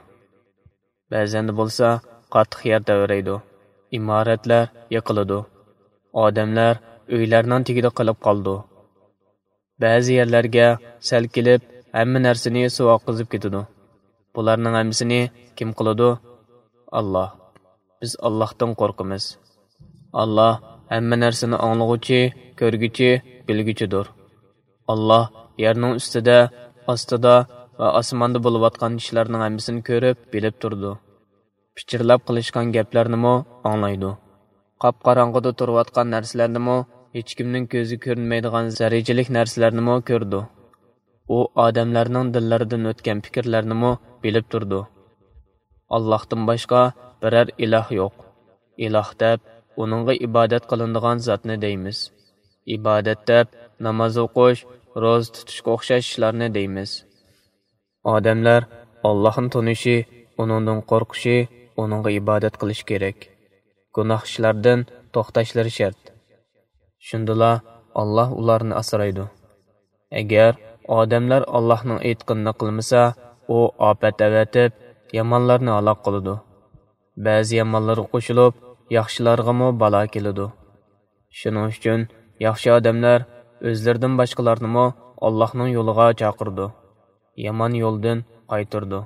Ba'zan bo'lsa qattiq yer davraydi. Imoratlar yiqiladi. Odamlar uylarning tagida qolib qoldi. Ba'zi yerlarga sel kelib, hamma narsani suv oqizib ketadi. Bularning hammasini kim qiladi? Alloh. Biz Allohdan qo'rqamiz. Alloh hamma narsani anglag'uchi, ko'rguchi, bilguchidir. Alloh yerning ustida, ostida va osmonda bo'layotgan ishlarning hammasini ko'rib, bilib turdi. Pichirlab qilishgan gaplarni anglaydi. Qop-qorong'ida turayotgan narsalarni hech kimning ko'zi ko'rmaydigan zarrachilik narsalarni ko'rdi. U odamlarning dillaridan o'tgan fikrlarni bilib turdi. Allohdan boshqa biror iloh yo'q. Iloh deb uningga ibodat qilinadigan zotni deymiz. Ibodat deb namoz o'qish, ro'za tutishga o'xshash ishlarni deymiz. Odamlar Allohni tonishi, uningdan qo'rqishi, uningga ibodat qilish kerak. Gunoh ishlardan to'xtashlari shart. Shundala Alloh ularni asraydi. Agar odamlar Allohning aytganini qilmasa, u ofat avatib, yomonlarni halok qiladi. Ba'zi yomonlarga qo'shilib, yaxshilarga balo keladi. Shuning uchun yaxshi odamlar o'zlaridan boshqalarni Allohning yo'liga chaqirdi. Yomon yo'ldan qaytardi.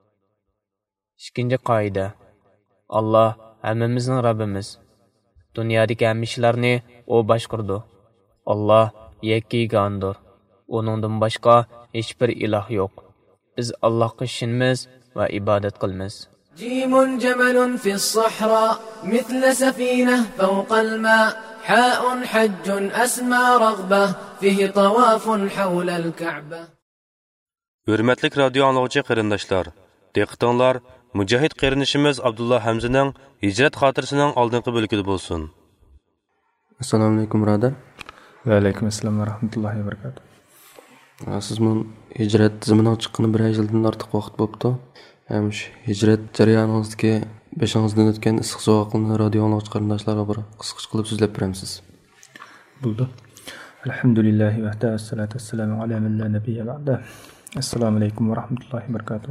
Ikkinchi qoida. Alloh hammamizning Rabbimiz. Dunyodagi hamma ishlarni u boshqardi. Alloh yakkigandir. Uningdan boshqa hech bir iloh yo'q. Biz Allohga ishonamiz va ibodat qilamiz. جيم جمل في الصحراء مثل سفينة فوق الماء حاء حج أسمى رغبة فيه طواف حول الكعبة. Hürmetlik radyo anlıqçı qırındaşlar, diqqətinizlər Mücahid qərindişimiz Abdullah Hamzaning hicret xatirəsinin aldınqı bölgüdə bolsun. Assalomu alaykum brother. Va alaykum assalom va rahmatullohi va barakatuh. Siz men hicret tizimining chiqqani 1 yildan ortiq vaqt bo'libdi. Hem hicret jarayoningizga 5-dan o'tgan issiq sovuqni radio anlıqçı qarindoshlarga bir qisqacha qilib so'zlab beramiz. Bo'ldi. Alhamdulillahi va salatu vassalamu ala man la nabiyya ba'da. Assalomu alaykum va rahmatullohi va barakatuh.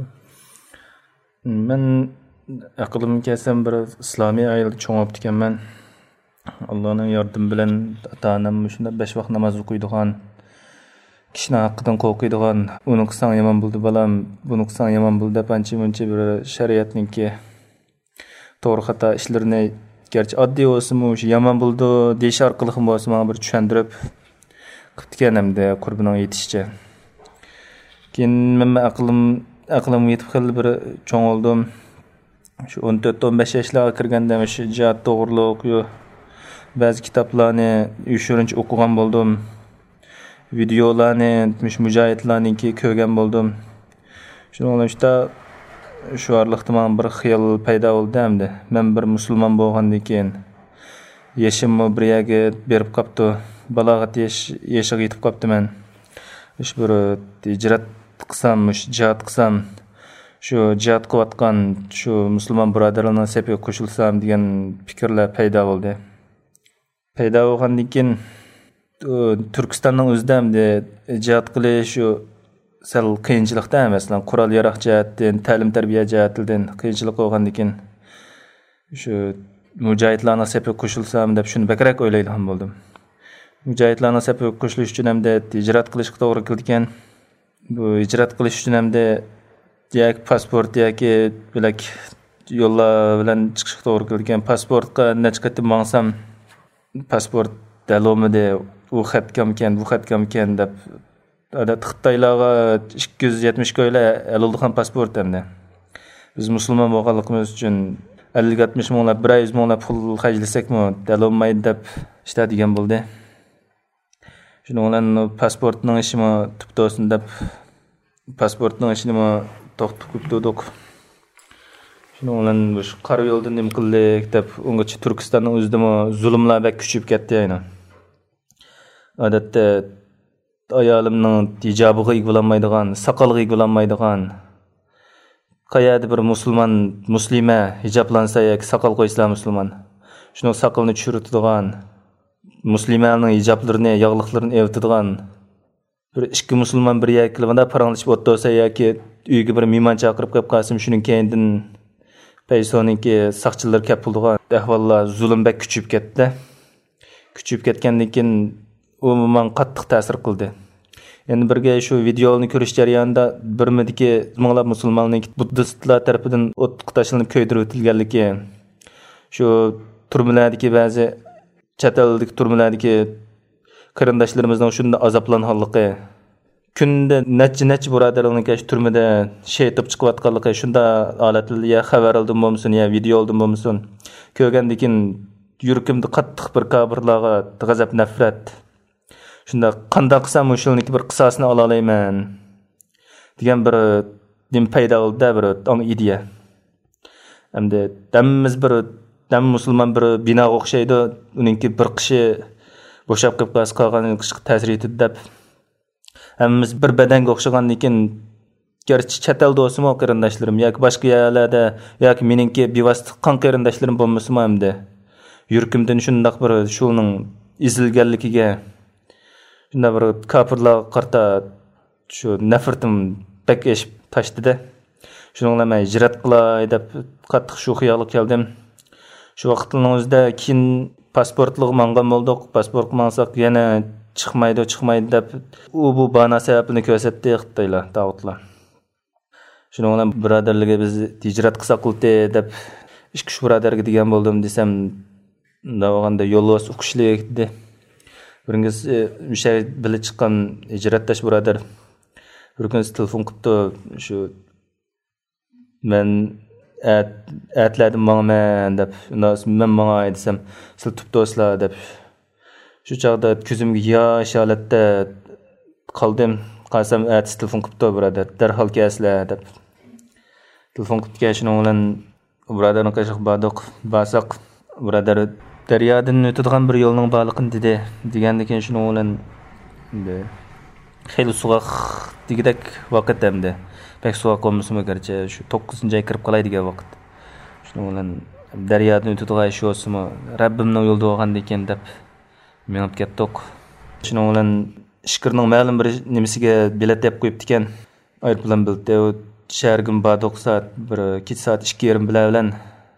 Men aqlim kesem bir islomiy oilada cho'ngib ekanman. Allohning yordami bilan ota-onam shunda 5 vaqt namoz o'qiydigan, kishini haqqidan qo'rqiydigan, uni qilsang yomon bo'ldi balam, buni qilsang yomon bo'ldi deb ancha-muncha bir shariatningki to'g'ri xato ishlarini garchi oddiy bo'lsa-mu shu yomon bo'ldi deyish orqali ham bo'lsa menga bir tushuntirib qilib hamda qurbining yetishicha. Keyin men aqlim yetib qoldi, bir cho'ng oldim. Shu 14-15 yoshlarga kirganda shu jihad to'g'riliq ba'zi kitoblarni yoshirincha o'qigan bo'ldim. Videolarni mujohidlarningki ko'rgan bo'ldim. Shuningcha shu orliqda men bir xiyol paydo bo'ldi hamda men bir musulmon bo'lgandan keyin yashimni bir yerga berib qopti. Balog'at yashiga yetib qopti men. Shu bir hijrat qilsam, jihad qilsam, shu jihad qilayotgan shu musulmon birodarlarning safiga qo'shilsam degan fikrlar paydo bo'ldi. Paydo bo'lgandan keyin Turkistonning o'zida hamda jihad qilish shu sal qiyinchilikda masalan qurol yaroq jihatdan, ta'lim tarbiya jihatdan qiyinchilik bo'lgandan keyin shu mujohidlarning safiga qo'shilsam deb shuni bakrak o'ylaydigan bo'ldim. Mujohidlarning safiga qo'shilish uchun hamda hijrat qilishga to'g'ri keldi ekan. Bu hijrat qilish uchun hamda yoki pasport yoki bilak yo'llar bilan chiqishga to'g'ri keldi ekan. Pasportga necha qatim mansam pasport dalomida u xat kamkan, bu xat kamkan deb odat Xitoylarga 270 ko'ylar aloldigan pasport hamda. Biz musulmon bo'lganligimiz uchun 50-60 minglab, 100 minglab pul xarjlasakmi dalolmaydi deb ishtadigan bo'ldi. Shuning bilan pasportning ishimi tuptosin deb pasportning ishini to'xtatib qo'ydik. Shuning bilan shu qora yo'ldan nima qildik deb ungacha Turkistonning o'zida zulmlar bak kuchayib ketdi aynan. Odatda ayolimning hijobiga egilolmaydigan, soqoliga egilolmaydigan, qayerda bir muslima hijoblansa yoki soqol qo'ysa musulmon, shuni soqolni tushiradigan, muslimaning hijoblarini, yog'liqlarini evitadigan bir ikki musulmon bir yakilganda paranglashib o'tsa yoki uyga bir mehmon chaqirib qo'yib qolsam, shuning keyindan paysoniki saqchilar kelib bo'lgan ahvollar zulm bak kuchayib ketdi. Kuchayib ketgandan keyin umuman qattiq ta'sir qildi. Yani birga shu videoni ko'rish jarayonida birmidagi minglab musulmonlar buddistlar tarafidan o'tqa tashlanib ko'ydirib o'tilganligi, shu turmalardagi ba'zi chet eldagi turmalardagi qarindoshlarimizning shunda azoblanganligi, kunda necha birodarlarning shu turmada shaytib chiqayotganligi, shunda holatlarga xabar oldim bo'lsin yo video oldim bo'lsin, ko'rgandan keyin yuragimda qattiq bir kofirlarga g'azab nafrat, shunda qanday qilsam o'shilniki bir qisosini ola olaman degan bir nim paydo bo'ldi, bir ideya. Hamda damimiz bir dam musulmon bir binoga o'xshaydi, uningki bir qishi bo'shab qolgan qishqa ta'sir etdi deb. Hammamiz bir badanga o'xshagandan keyin garchi chet elda bo'lsa-mu qarindoshlarim yoki boshqa yerlarda yoki meningki bevosita qon qarindoshlarim bo'lmasa-mu hamda yuragimdan shundoq bir shuning izilganligiga, shunda bir kofirlar qarta shu nafratim bak eshib tashdida. Shuningla men hijrat qilay deb qattiq shu xiyolga keldim. Shu vaqtning o'zida keyin pasportliq mangan bo'ldik. Pasport qilmasak yana chiqmaydi deb bu bana sababini ko'rsatdi Xitoylar, Davutlar. Shuningla birodarlarga biz hijrat qilsak qildi deb ikki birodarga degan bo'ldim desam, davog'anda yo'llos o'qishlik dedi. Biringiz o'sha bilib chiqqan hijratdosh birodar bir kun telefon qilibdi, shu men atladim mangman deb, men mangay desam, siz tutdoslar deb. Shu chaqda ko'zimga yosh holatda qoldim. Qasam telefon qilibdi birodar, darhol kelsizlar deb. Telefon qilib shuning bilan birodarning qashiq basaq birodar daryodan o'tadigan bir yo'lning borligini dedi. Degandan keyin shuning bilan xeyli suvoq degidek vaqt hamda. Pek suvoq olmasmi garchi shu 9-oy kirib qolay degan vaqt. Shuning bilan daryodan o'tadigan shu olsimi Rabbimning yo'lida bo'lgandan keyin deb menib ketdik. Shuning bilan ishkirning ma'lum bir nimasiga bilet deb qo'yibdi ekan. Aeroplan bildi. Shaharga bordik soat 2:30 bilan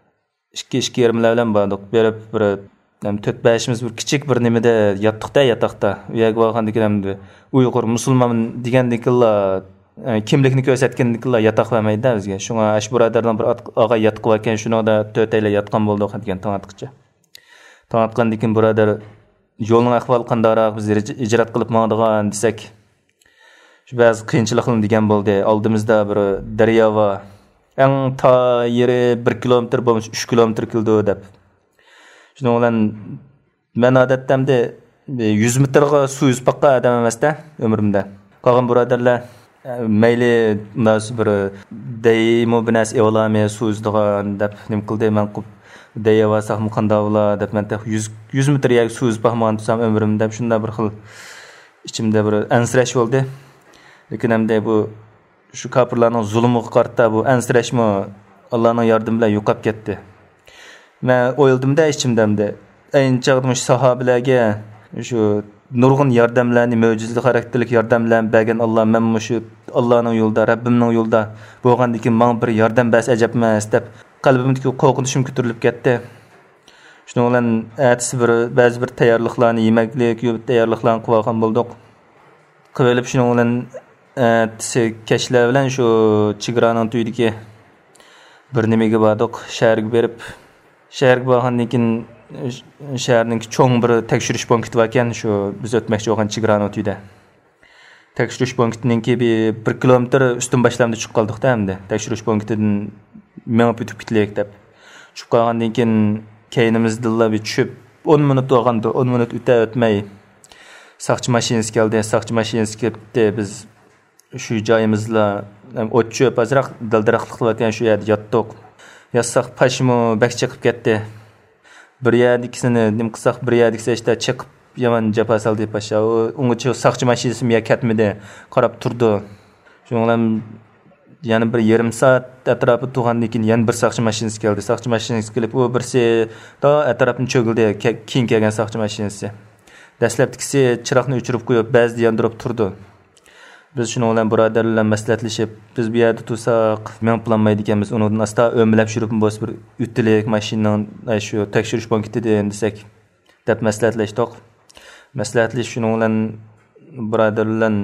2:30 bilan bordik. Berib bir 4-5imiz bir kichik bir nimada yotdiqda yotoqda. U yerga borgandan keyin Uyg'ur musulmon degandekilla kimlikni ko'rsatgandekilla yotoq vermaydi bizga. Shunga ash birodardan bir og'a yotqib ekan, shuningda 4 oylar yotgan bo'ldik degan tanatqicha. Tanatgandan keyin birodar yo'lning ahvoli qandayroq, biz ijrat qilib mangdigan desak, shu ba'zi qiyinchiliklar degan bo'ldi. Oldimizda bir daryo va eng ta yeri 1 kilometr bo'lmuş 3 kilometr kildi deb. Shuning bilan men odatda 100 metrga suv yuzib baqqan odam emasda umrimda. Qolgan birodarlar mayli bir deymo binas evlame suv yuzdigan deb nim qildi, men qilib deyva sahmu qandavla deb men 100 metr yak suv yuzib baxman desam umrimda shunda bir xil ichimda bir ansirash bo'ldi. Lekin hamda bu shu kofirlarning zulmiga qarta bu ansirashmi Allohning yordami bilan yo'qab ketdi. Men o'yildimda ichimdamda ayinchaqdim shu sahobalarga shu nurg'un yordamlarni, mo'jizaviy xarakterlik yordamlarni bergan Alloh, men shu Allohning yo'lida, Rabbimning yo'lida bo'lgandan keyin men bir yordam bas ajab emas deb qalbimdagi qo'rqinchim ko'tarilib ketdi. Shuning bilan atisi ba'zi bir tayyorliklarni, yemaklik, tayyorliklarni qilib olgan bo'ldik. Qilib shuning bilan kashlar bilan shu chegaraning tuyidagi bir nimaga bordik, shaharga berib, shaharga borgandan keyin shaharning cho'ng bir tekshirish punkti bor ekan, shu biz o'tmoqchi bo'lgan chegaraning tuyida. Tekshirish punktininki 1 kilometr ustin boshlamda chiqib qoldik-da hamda. Tekshirish punktidan menib o'tib ketlik deb. Chiqib qolgandan keyin keynimizda bir tushib 10 minut bo'lganda, 10 minut o'tmay saqchi mashinasi keldi. Saqchi mashinasi kelibdi. Biz shu joyimizda o't cho'p azroq dildiraqlik qilayotgan shu yerda yotdik. Yossaq pashmo bak chiqib ketdi. Bir yerdikisini nim qilsaq, bir yerdikisi ishda chiqib yomon japa saldi pasha. Unga saqchi mashinasi miya ketmadi, qarab turdi. Shuningdan yana bir yarim soat atrofida turgandan keyin yana bir saqchi mashinasi keldi. Saqchi mashinasi kelib, u birsi to atrofni cho'gildi, keyin kelgan saqchi mashinasi. Dastlabkisi chiroqni o'chirib qo'yib, ba'zida yondirib turdi. Biz shuni bilan birodarlar maslahatlashib, biz bu yerda tursak, men planmaydi ekanmiz. Undan asta o'mlab yurib bo'lsa bir o'ttilik mashinaning shu tekshirish punktida desak, deb maslahatlashdik. Maslahatlash shuni bilan birodarlar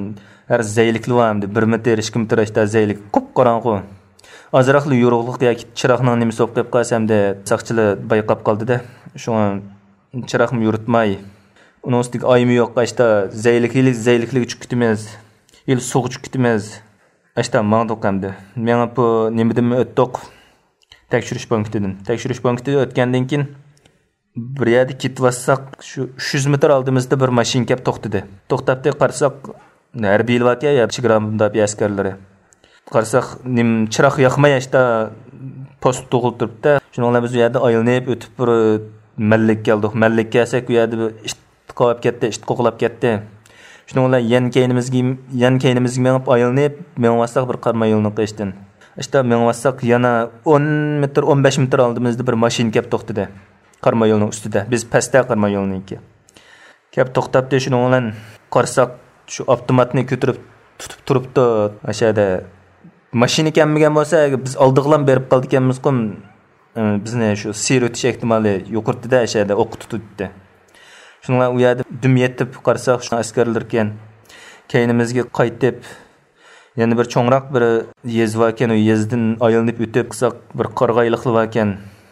Her zeylikli var hamdi 1 metr 2 metr işte zeylik kup qorang'u. Azraqlı yoruqluq yoki chiroqning nimasi bo'lib qolib qolsa hamda saqchilar bayqab qoldi-da. Shunga chiroqni yuritmay, uning ustiga oymi yo'q, işte zeyliklik uchib ketimiz. Il suv uchib ketimiz. İşte mağduq hamdi. Men bu nimadan o'tdik? Tekshirish punktidan. Tekshirish punktidan o'tgandan keyin bir yerda ketvassaq, shu 300 metr oldimizda bir mashina kelib to'xtadi. To'xtabdi qarasaq, harbiylar ya chegramda askarlari. Qarasaq, chiroq yoqmay işte post to'g'il turibdi. Shuninglar biz u yerda aylanib o'tib bir mallik keldik. Mallik kelsak, u yerda ish qo'yib ketdi, ish qo'qlab ketdi. Shuninglar yan keynimizga menib aylanib, menvassaq bir qarma yo'lni qilishdan. İşte menvassaq yana 10 metr 15 metr oldimizda bir mashina kelib to'xtadi. Qarma yo'lning ustida. Biz pastda qarma yo'lniki. Kelib to'xtabdi, shuninglar qarasaq shu avtomatni ko'tarib tutib turibdi. Aşağıda mashina kelmagan bo'lsa, biz oldiqlan berib qoldik ekanmiz-ku. Bizni shu sir o'tish ehtimoli yo'qirtdi-da, aşağıda o'q tutdi. Shuninglar u yerda dum yetib qarasaq, shu askarlar ekan. Keynimizga qaytib yana bir cho'ngroq bir yez var ekan, u yezdan aylanib o'tib qilsaq bir qarg'ayliqli var ekan.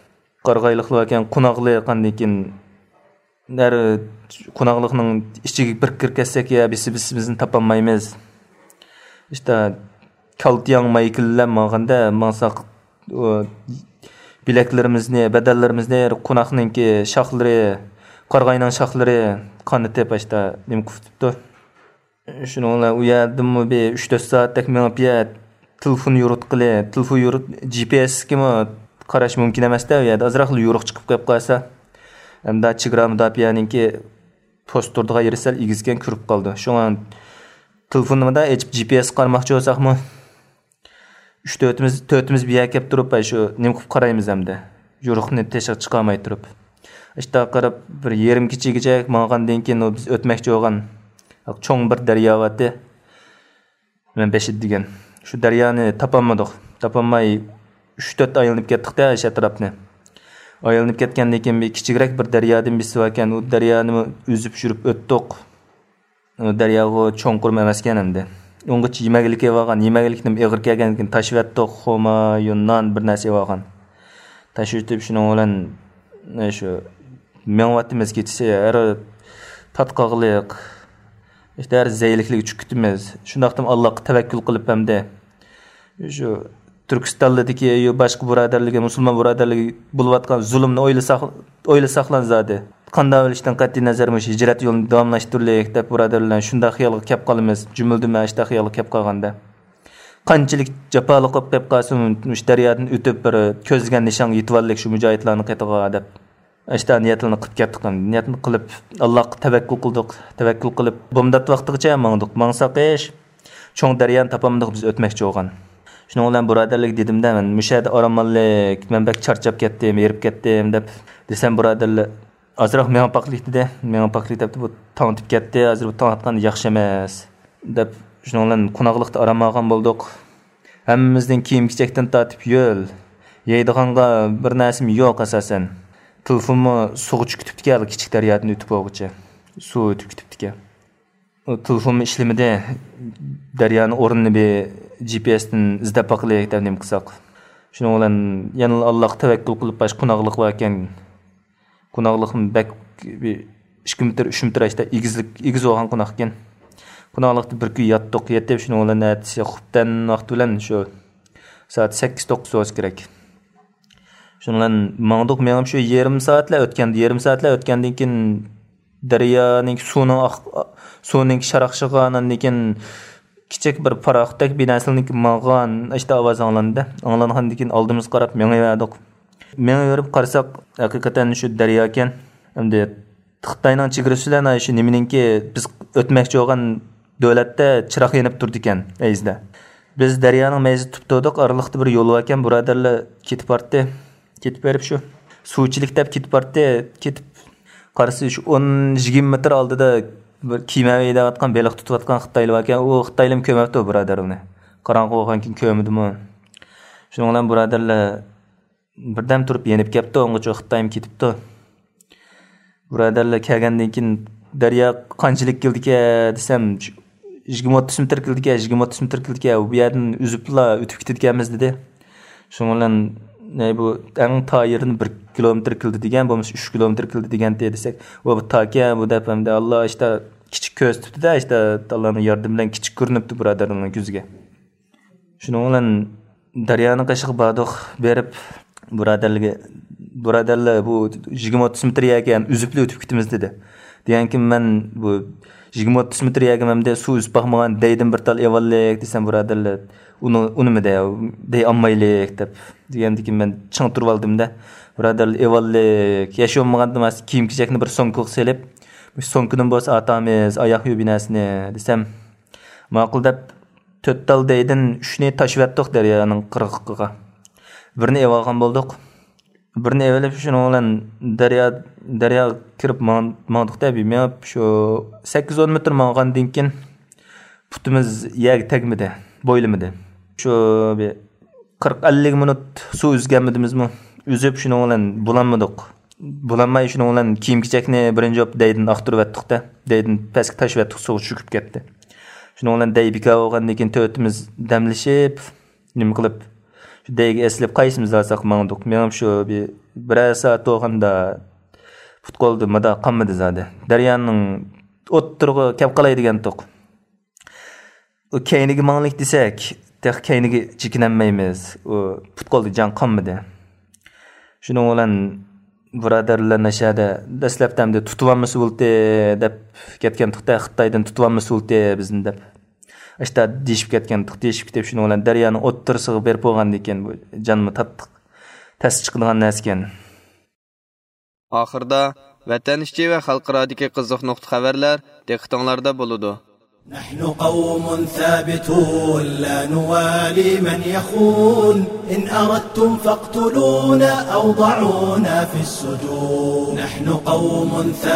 Qunaqli qanday ekan. Qunaqliqning ichiga bir kirib ketsak ya bizni topolmaymiz. İşte kaltiyang maykillanmaganda mansaq bileklerimizni, bedellerimizni qunaqninki shoxlari, qarg'ayning shoxlari qanitib işte nim kutibdi. Shuninglar u yerdimi 3-4 soatdak menib telefon yuritqili, GPS kimi qarash mumkin emas-da, u yerda azroq yo'riq chiqib qo'yib qolsa, hamda chegara mudofiyaninki posturdiga yersal igizgan kirib qoldi. Shunga telefonimda GPS qarmoqchi bo'lsaqmi 3-4imiz bir yerga kelib turib, shu nim qilib qaraymiz hamda. Yo'riqni teshib chiqolmay turib. İşte qarab bir yerim kichigicha mang'andan keyin biz o'tmoqchi bo'lgan cho'ng bir daryo vardi. Men Beshid degan. Shu daryoni topolmadik. Topolmay 3-4 aylanib ketdik-da o'sha atrofni. Aylanib ketgandan keyin bir kichikroq bir daryodan birisi bor ekan. U daryoni uzib yurib o'tdik. Daryoga cho'nqur emas ekan endi. Ungacha yemaglikka bo'lgan, yemaglikni ig'ir kelgandan keyin tashib o'tdik. Xoma, yonnan bir narsa bo'lgan. Tashib shuni bilan shu menvatimiz ketsa, har tatqoqliq, işte her zeyliklik uchib ketimiz. Shundaqdim Allohga tavakkul qilib hamda shu Turkistondagi yo boshqa birodarlarga, musulmon birodarlarga bo'layotgan zulmni o'ylasaqlan zodi. Qanday bo'lishdan qat'iy nazar hijrat yo'lini davomlashtiraylik deb birodarlar shunday xiyolga kelib qolamiz. Jumildimi ashta xiyolga kelib qolganda. Qanchalik jafoliq qilib qolsin, daryodan o'tib bir ko'zgan nishonga yetib shu mujohidlarni qatiga deb işte niyatini qilib ketdik. Niyatini qilib Allohga tavakkul qildik. Tavakkul qilib bomdat vaqtigacha mangdik. Mangsaq ish cho'ng daryoni topamdik biz o'tmoqchi bo'lgan. Shuning bilan birodarlik dedimda, men mushada oramonlik, men bak charchab ketdim, erib ketdim deb desam birodarlar azroq menpaqlik dedi. Menpaqlik deb bu tanitib ketdi. Hozir bu tanitgan yaxshi emas deb shuning bilan qunaqliqda aramagan bo'ldik. Hammamizdan kiyim-kechakdan tortib yo'l, yeydiganga bir narsim yo'q asosan. Telefonmu suv chiqibdi ekan, kichik daryodan o'tib o'g'icha. Suv o'tib ketibdi ekan. O telefonum ishlamadi. Daryoni o'rnini be GPSdan izlab baqlaylik deb nim qilsaq. Shuning bilan yana Allohga tavakkul qilib bash qunaqliq bor ekan. Qunaqliqim bak 2 metr 3 metr işte igiz olgan qunaq ekan. Qunaqliqda bir kun yotdik, yetib shuning bilan natija xubdan vaqt bilan shu soat 8-9 soat kerak. Shundan mangduq menim shu yarim soatlar o'tgandan keyin daryoning suvning sharaqshig'andan keyin kichik bir paroxdak binasilnik mang'an işte ovoz anglandi. Anglangandan keyin oldimiz qarab mengaverdik. Mengaverib qarasaq haqiqatan shu daryo ekan. Endi Xitoyning chegarasidan shu nimaninki biz o'tmoqchi bo'lgan davlatda chiroq yanib turdi ekan ayizda. Biz daryoning mayzi tutdik, oraliqda bir yo'l ekan, birodarlar ketib bordi. Ketib berib shu suvchilik deb ketib bordi. Ketib qarasi shu 10-20 metr oldida bir kiymaga yeyotgan, beliq tutayotgan Xitoylar ekan. U Xitoylim ko'mabdi birodarlarni. Qarang'i bo'lgan keyin ko'mdimi. Shuning bilan birodarlar birdan turib yenib kelibdi, ungacha Xitoyim ketibdi. Birodarlar kelgandan keyin daryo qanchalik keldi-ki desam 20-30 metr kildiga 20-30 metr kildiga bu yerdan uzibla o'tib ketganmiz dedi. Shuning bilan bu eng tayirni 1 kilometr kildi degan, bo'lmasa 3 kilometr kildi degan desak, bu taka bu deb hamda Alloh işte kichik ko'z tutdi-da, işte Allohning yordami bilan kichik ko'rinibdi birodarning ko'ziga. Shuning bilan daryoning qishiq bardoq berib birodarlar bu 20-30 metr ekan uzibli o'tib ketimiz dedi. Deganki men bu 20-30 metr ekanimda suv uzib baxmagan deydim bir tal evallik desam birodarlar uni dey olmaylik deb degandiki men ching turib oldimda birodarlar evallik yashamagandim as kiyim-kechakni bir so'mkaga selib bu so'mkadan bo'lsa atamiz oyoq yubinasini desam ma'qul deb 4 tal deydan 3 ni tashvatdiq daryoning qirg'iqiga. Birini ev olgan bo'ldik. Birini evlab shuni bilan daryo kirib ma'ndiq deb men shu 8-10 metr ma'ngandan keyin putimiz yerga tegmadi, bo'ylimidi. Shu 40-50 minut suv uzganmidimizmi? Uzib shuni bilan bulanmadik. Bulanmay shuni bilan kiyim-kechakni birinchi job deydan aqtirib etdik-da. Deydan pastga tashib etdik, suv cho'kib ketdi. Shuni bilan deybika olgandan keyin to'timiz damlashib, nima qilib shu deyga eslib qaysimiz alsak ma'ndiq. Men shu bir soat o'g'anda futbolda mada qammadi zade. Daryoning o'ttirg'i kep qalay degan to'q. O keyniga ma'nlik desak, tek keyniga chekinmaymiz. O futbolda jan qammadi. Shuning bilan birodarlar nashada dastlabda tutib olmasa bo'ldi deb ketgan to'xta Xitoydan tutib olmasa bo'ldi bizni deb. İşte deyishib ketib shuni bilan daryoni o'ttirsig'i berib qo'ygandan keyin bu jonmi tattiq tas chiqadigan narsa ekan. Oxirda vatan ichi va xalqarodagi qiziq nuqta xabarlar diqqatinglarda bo'ladi. نحن قوم ثابتون لا نوالي من يخون إن أردتم فاقتلونا أو ضعونا في السجون نحن قوم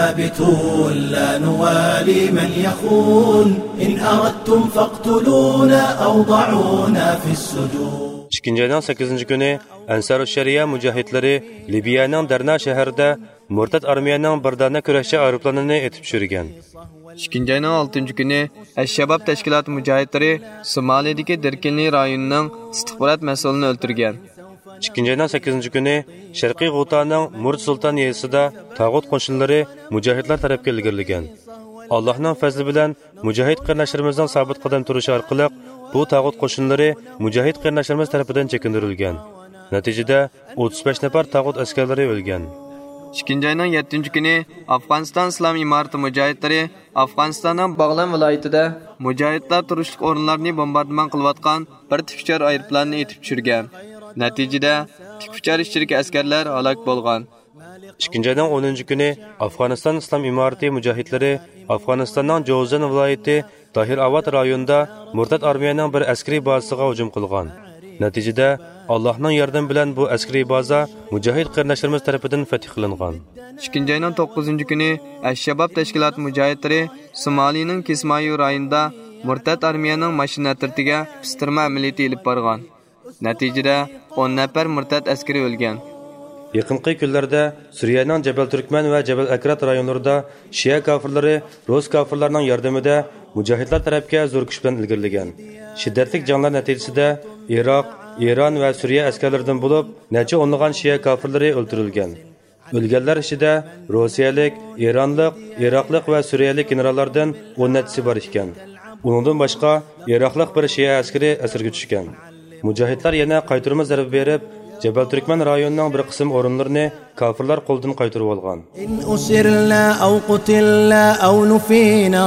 ثابتون لا نوالي من يخون إن أردتم فاقتلونا أو ضعونا في السجون 2-ayning 8-kuni Ansar-ı Şeriya mücahidləri Libiyaning Darna shahrida murtad armiyaning birdana kurashchi aeroplanini etib tushirgan. 2-ayning 6-kuni Ash-Shabab tashkiloti mujohidlari Somalidagi Dirkinli rayonining istixborot mas'ulini o'ldirgan. 2-ayning 8-kuni Sharqiy G'utaning Murd Sultan yesida tag'ut qo'shinlari mujohidlar tarafga ilgirlagan. Allohning fazli bilan mujohid qarindoshlarimizning sabit qadam turishi orqali bu tag'ut qo'shinlari mujohid qarindoshlarimiz tomonidan chekindirilgan. Natijada 35 nafar tag'ut askarlari o'lgan. 2-ayning 7-kuni Afg'oniston islom imorati mujohidlari Afg'onistonning Bag'lan viloyatida mujohidlar turishlik o'rinlarini bombardimon qilayotgan bir tikuvchar aeroplanni etib tushirgan. Natijada tikuvchar ichidagi askarlar halok bo'lgan. 2-ayning 10-kuni Afg'oniston islom imorati mujohidlari Afg'onistonning Jovzan viloyati Tahir Avod rayonida murtad armiyaning bir askariy bazasiga hujum qilgan. Natijada Allohning yordami bilan bu askariy baza mujohid qarindoshlarimiz tomonidan fath qilingan. 2-ayning 9-kuni Ash-Shabab tashkiloti mujohidlari Somalining Kismayu rayonida murtad armiyaning mashina atritiga pistirma amaliyoti olib borgan. Natijada 10 nafar murtad askari o'lgan. Yaqinqi kunlarda Suriyaning Jabal Turkman va Jabal Akrat rayonlarida Shia kafirlari Rus kafirlarining yordamida mujohidlar tarafga zo'r kuch bilan ilgirlagan. Shiddatli janglar natijasida Iroq, Eron va Suriya askarlaridan bo'lib, necha o'nlagan Shia kafirlari o'ldirilgan. O'lganlar ichida Rossiyalik, Eronlik, Iroqlik va Suriyalik generallardan 10 nafasi bor ekan. Uningdan boshqa Iroqlik bir Shia askari asirga tushgan. Mujohidlar yana qaytarma zarba berib, Jabal Turkman rayonining bir qism o'rinlarini kafirlar qo'ldan qaytarib olgan. إن أسرنا أو قتلنا أو نفينا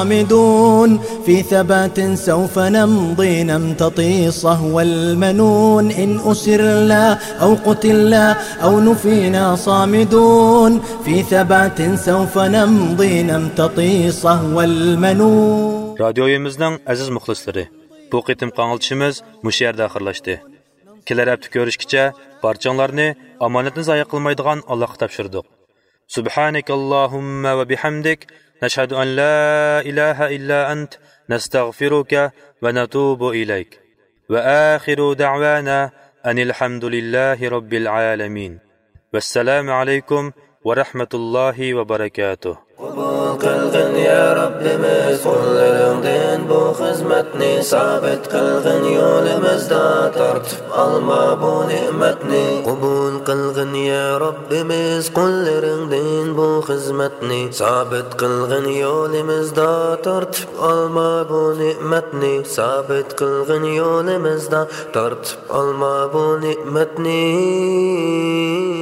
صامدون في ثبات سوف نمضي نمتطي صهو المنون إن أسرنا أو قتلنا أو نفينا صامدون في ثبات سوف نمضي نمتطي صهو المنون. Radyoyimizning aziz muxlislari, bu qitim qanıltışımız mush yerda oxirlashdi. Kelar hafta ko'rishgacha barchanglarni omonatni zoya qilmaydigan Allohga topshirdik. Subhanakallahumma va bihamdik nashhadu an la ilaha illa ant nastaghfiruka va natubu ilayk. Va akhiru da'wana anil hamdulillahi rabbil alamin. Wassalamu alaykum va rahmatullohi va barakatuh. qilgin ya Rabbimiz qo'llaringdan bu xizmatni sabit qilgin yo'limizda tortib alma bu ne'matni qabul qilgin ya Rabbimiz qo'llaringdan bu xizmatni sabit qilgin yo'limizda tortib alma bu ne'matni sabit qilgin yo'limizda tortib alma bu ne'matni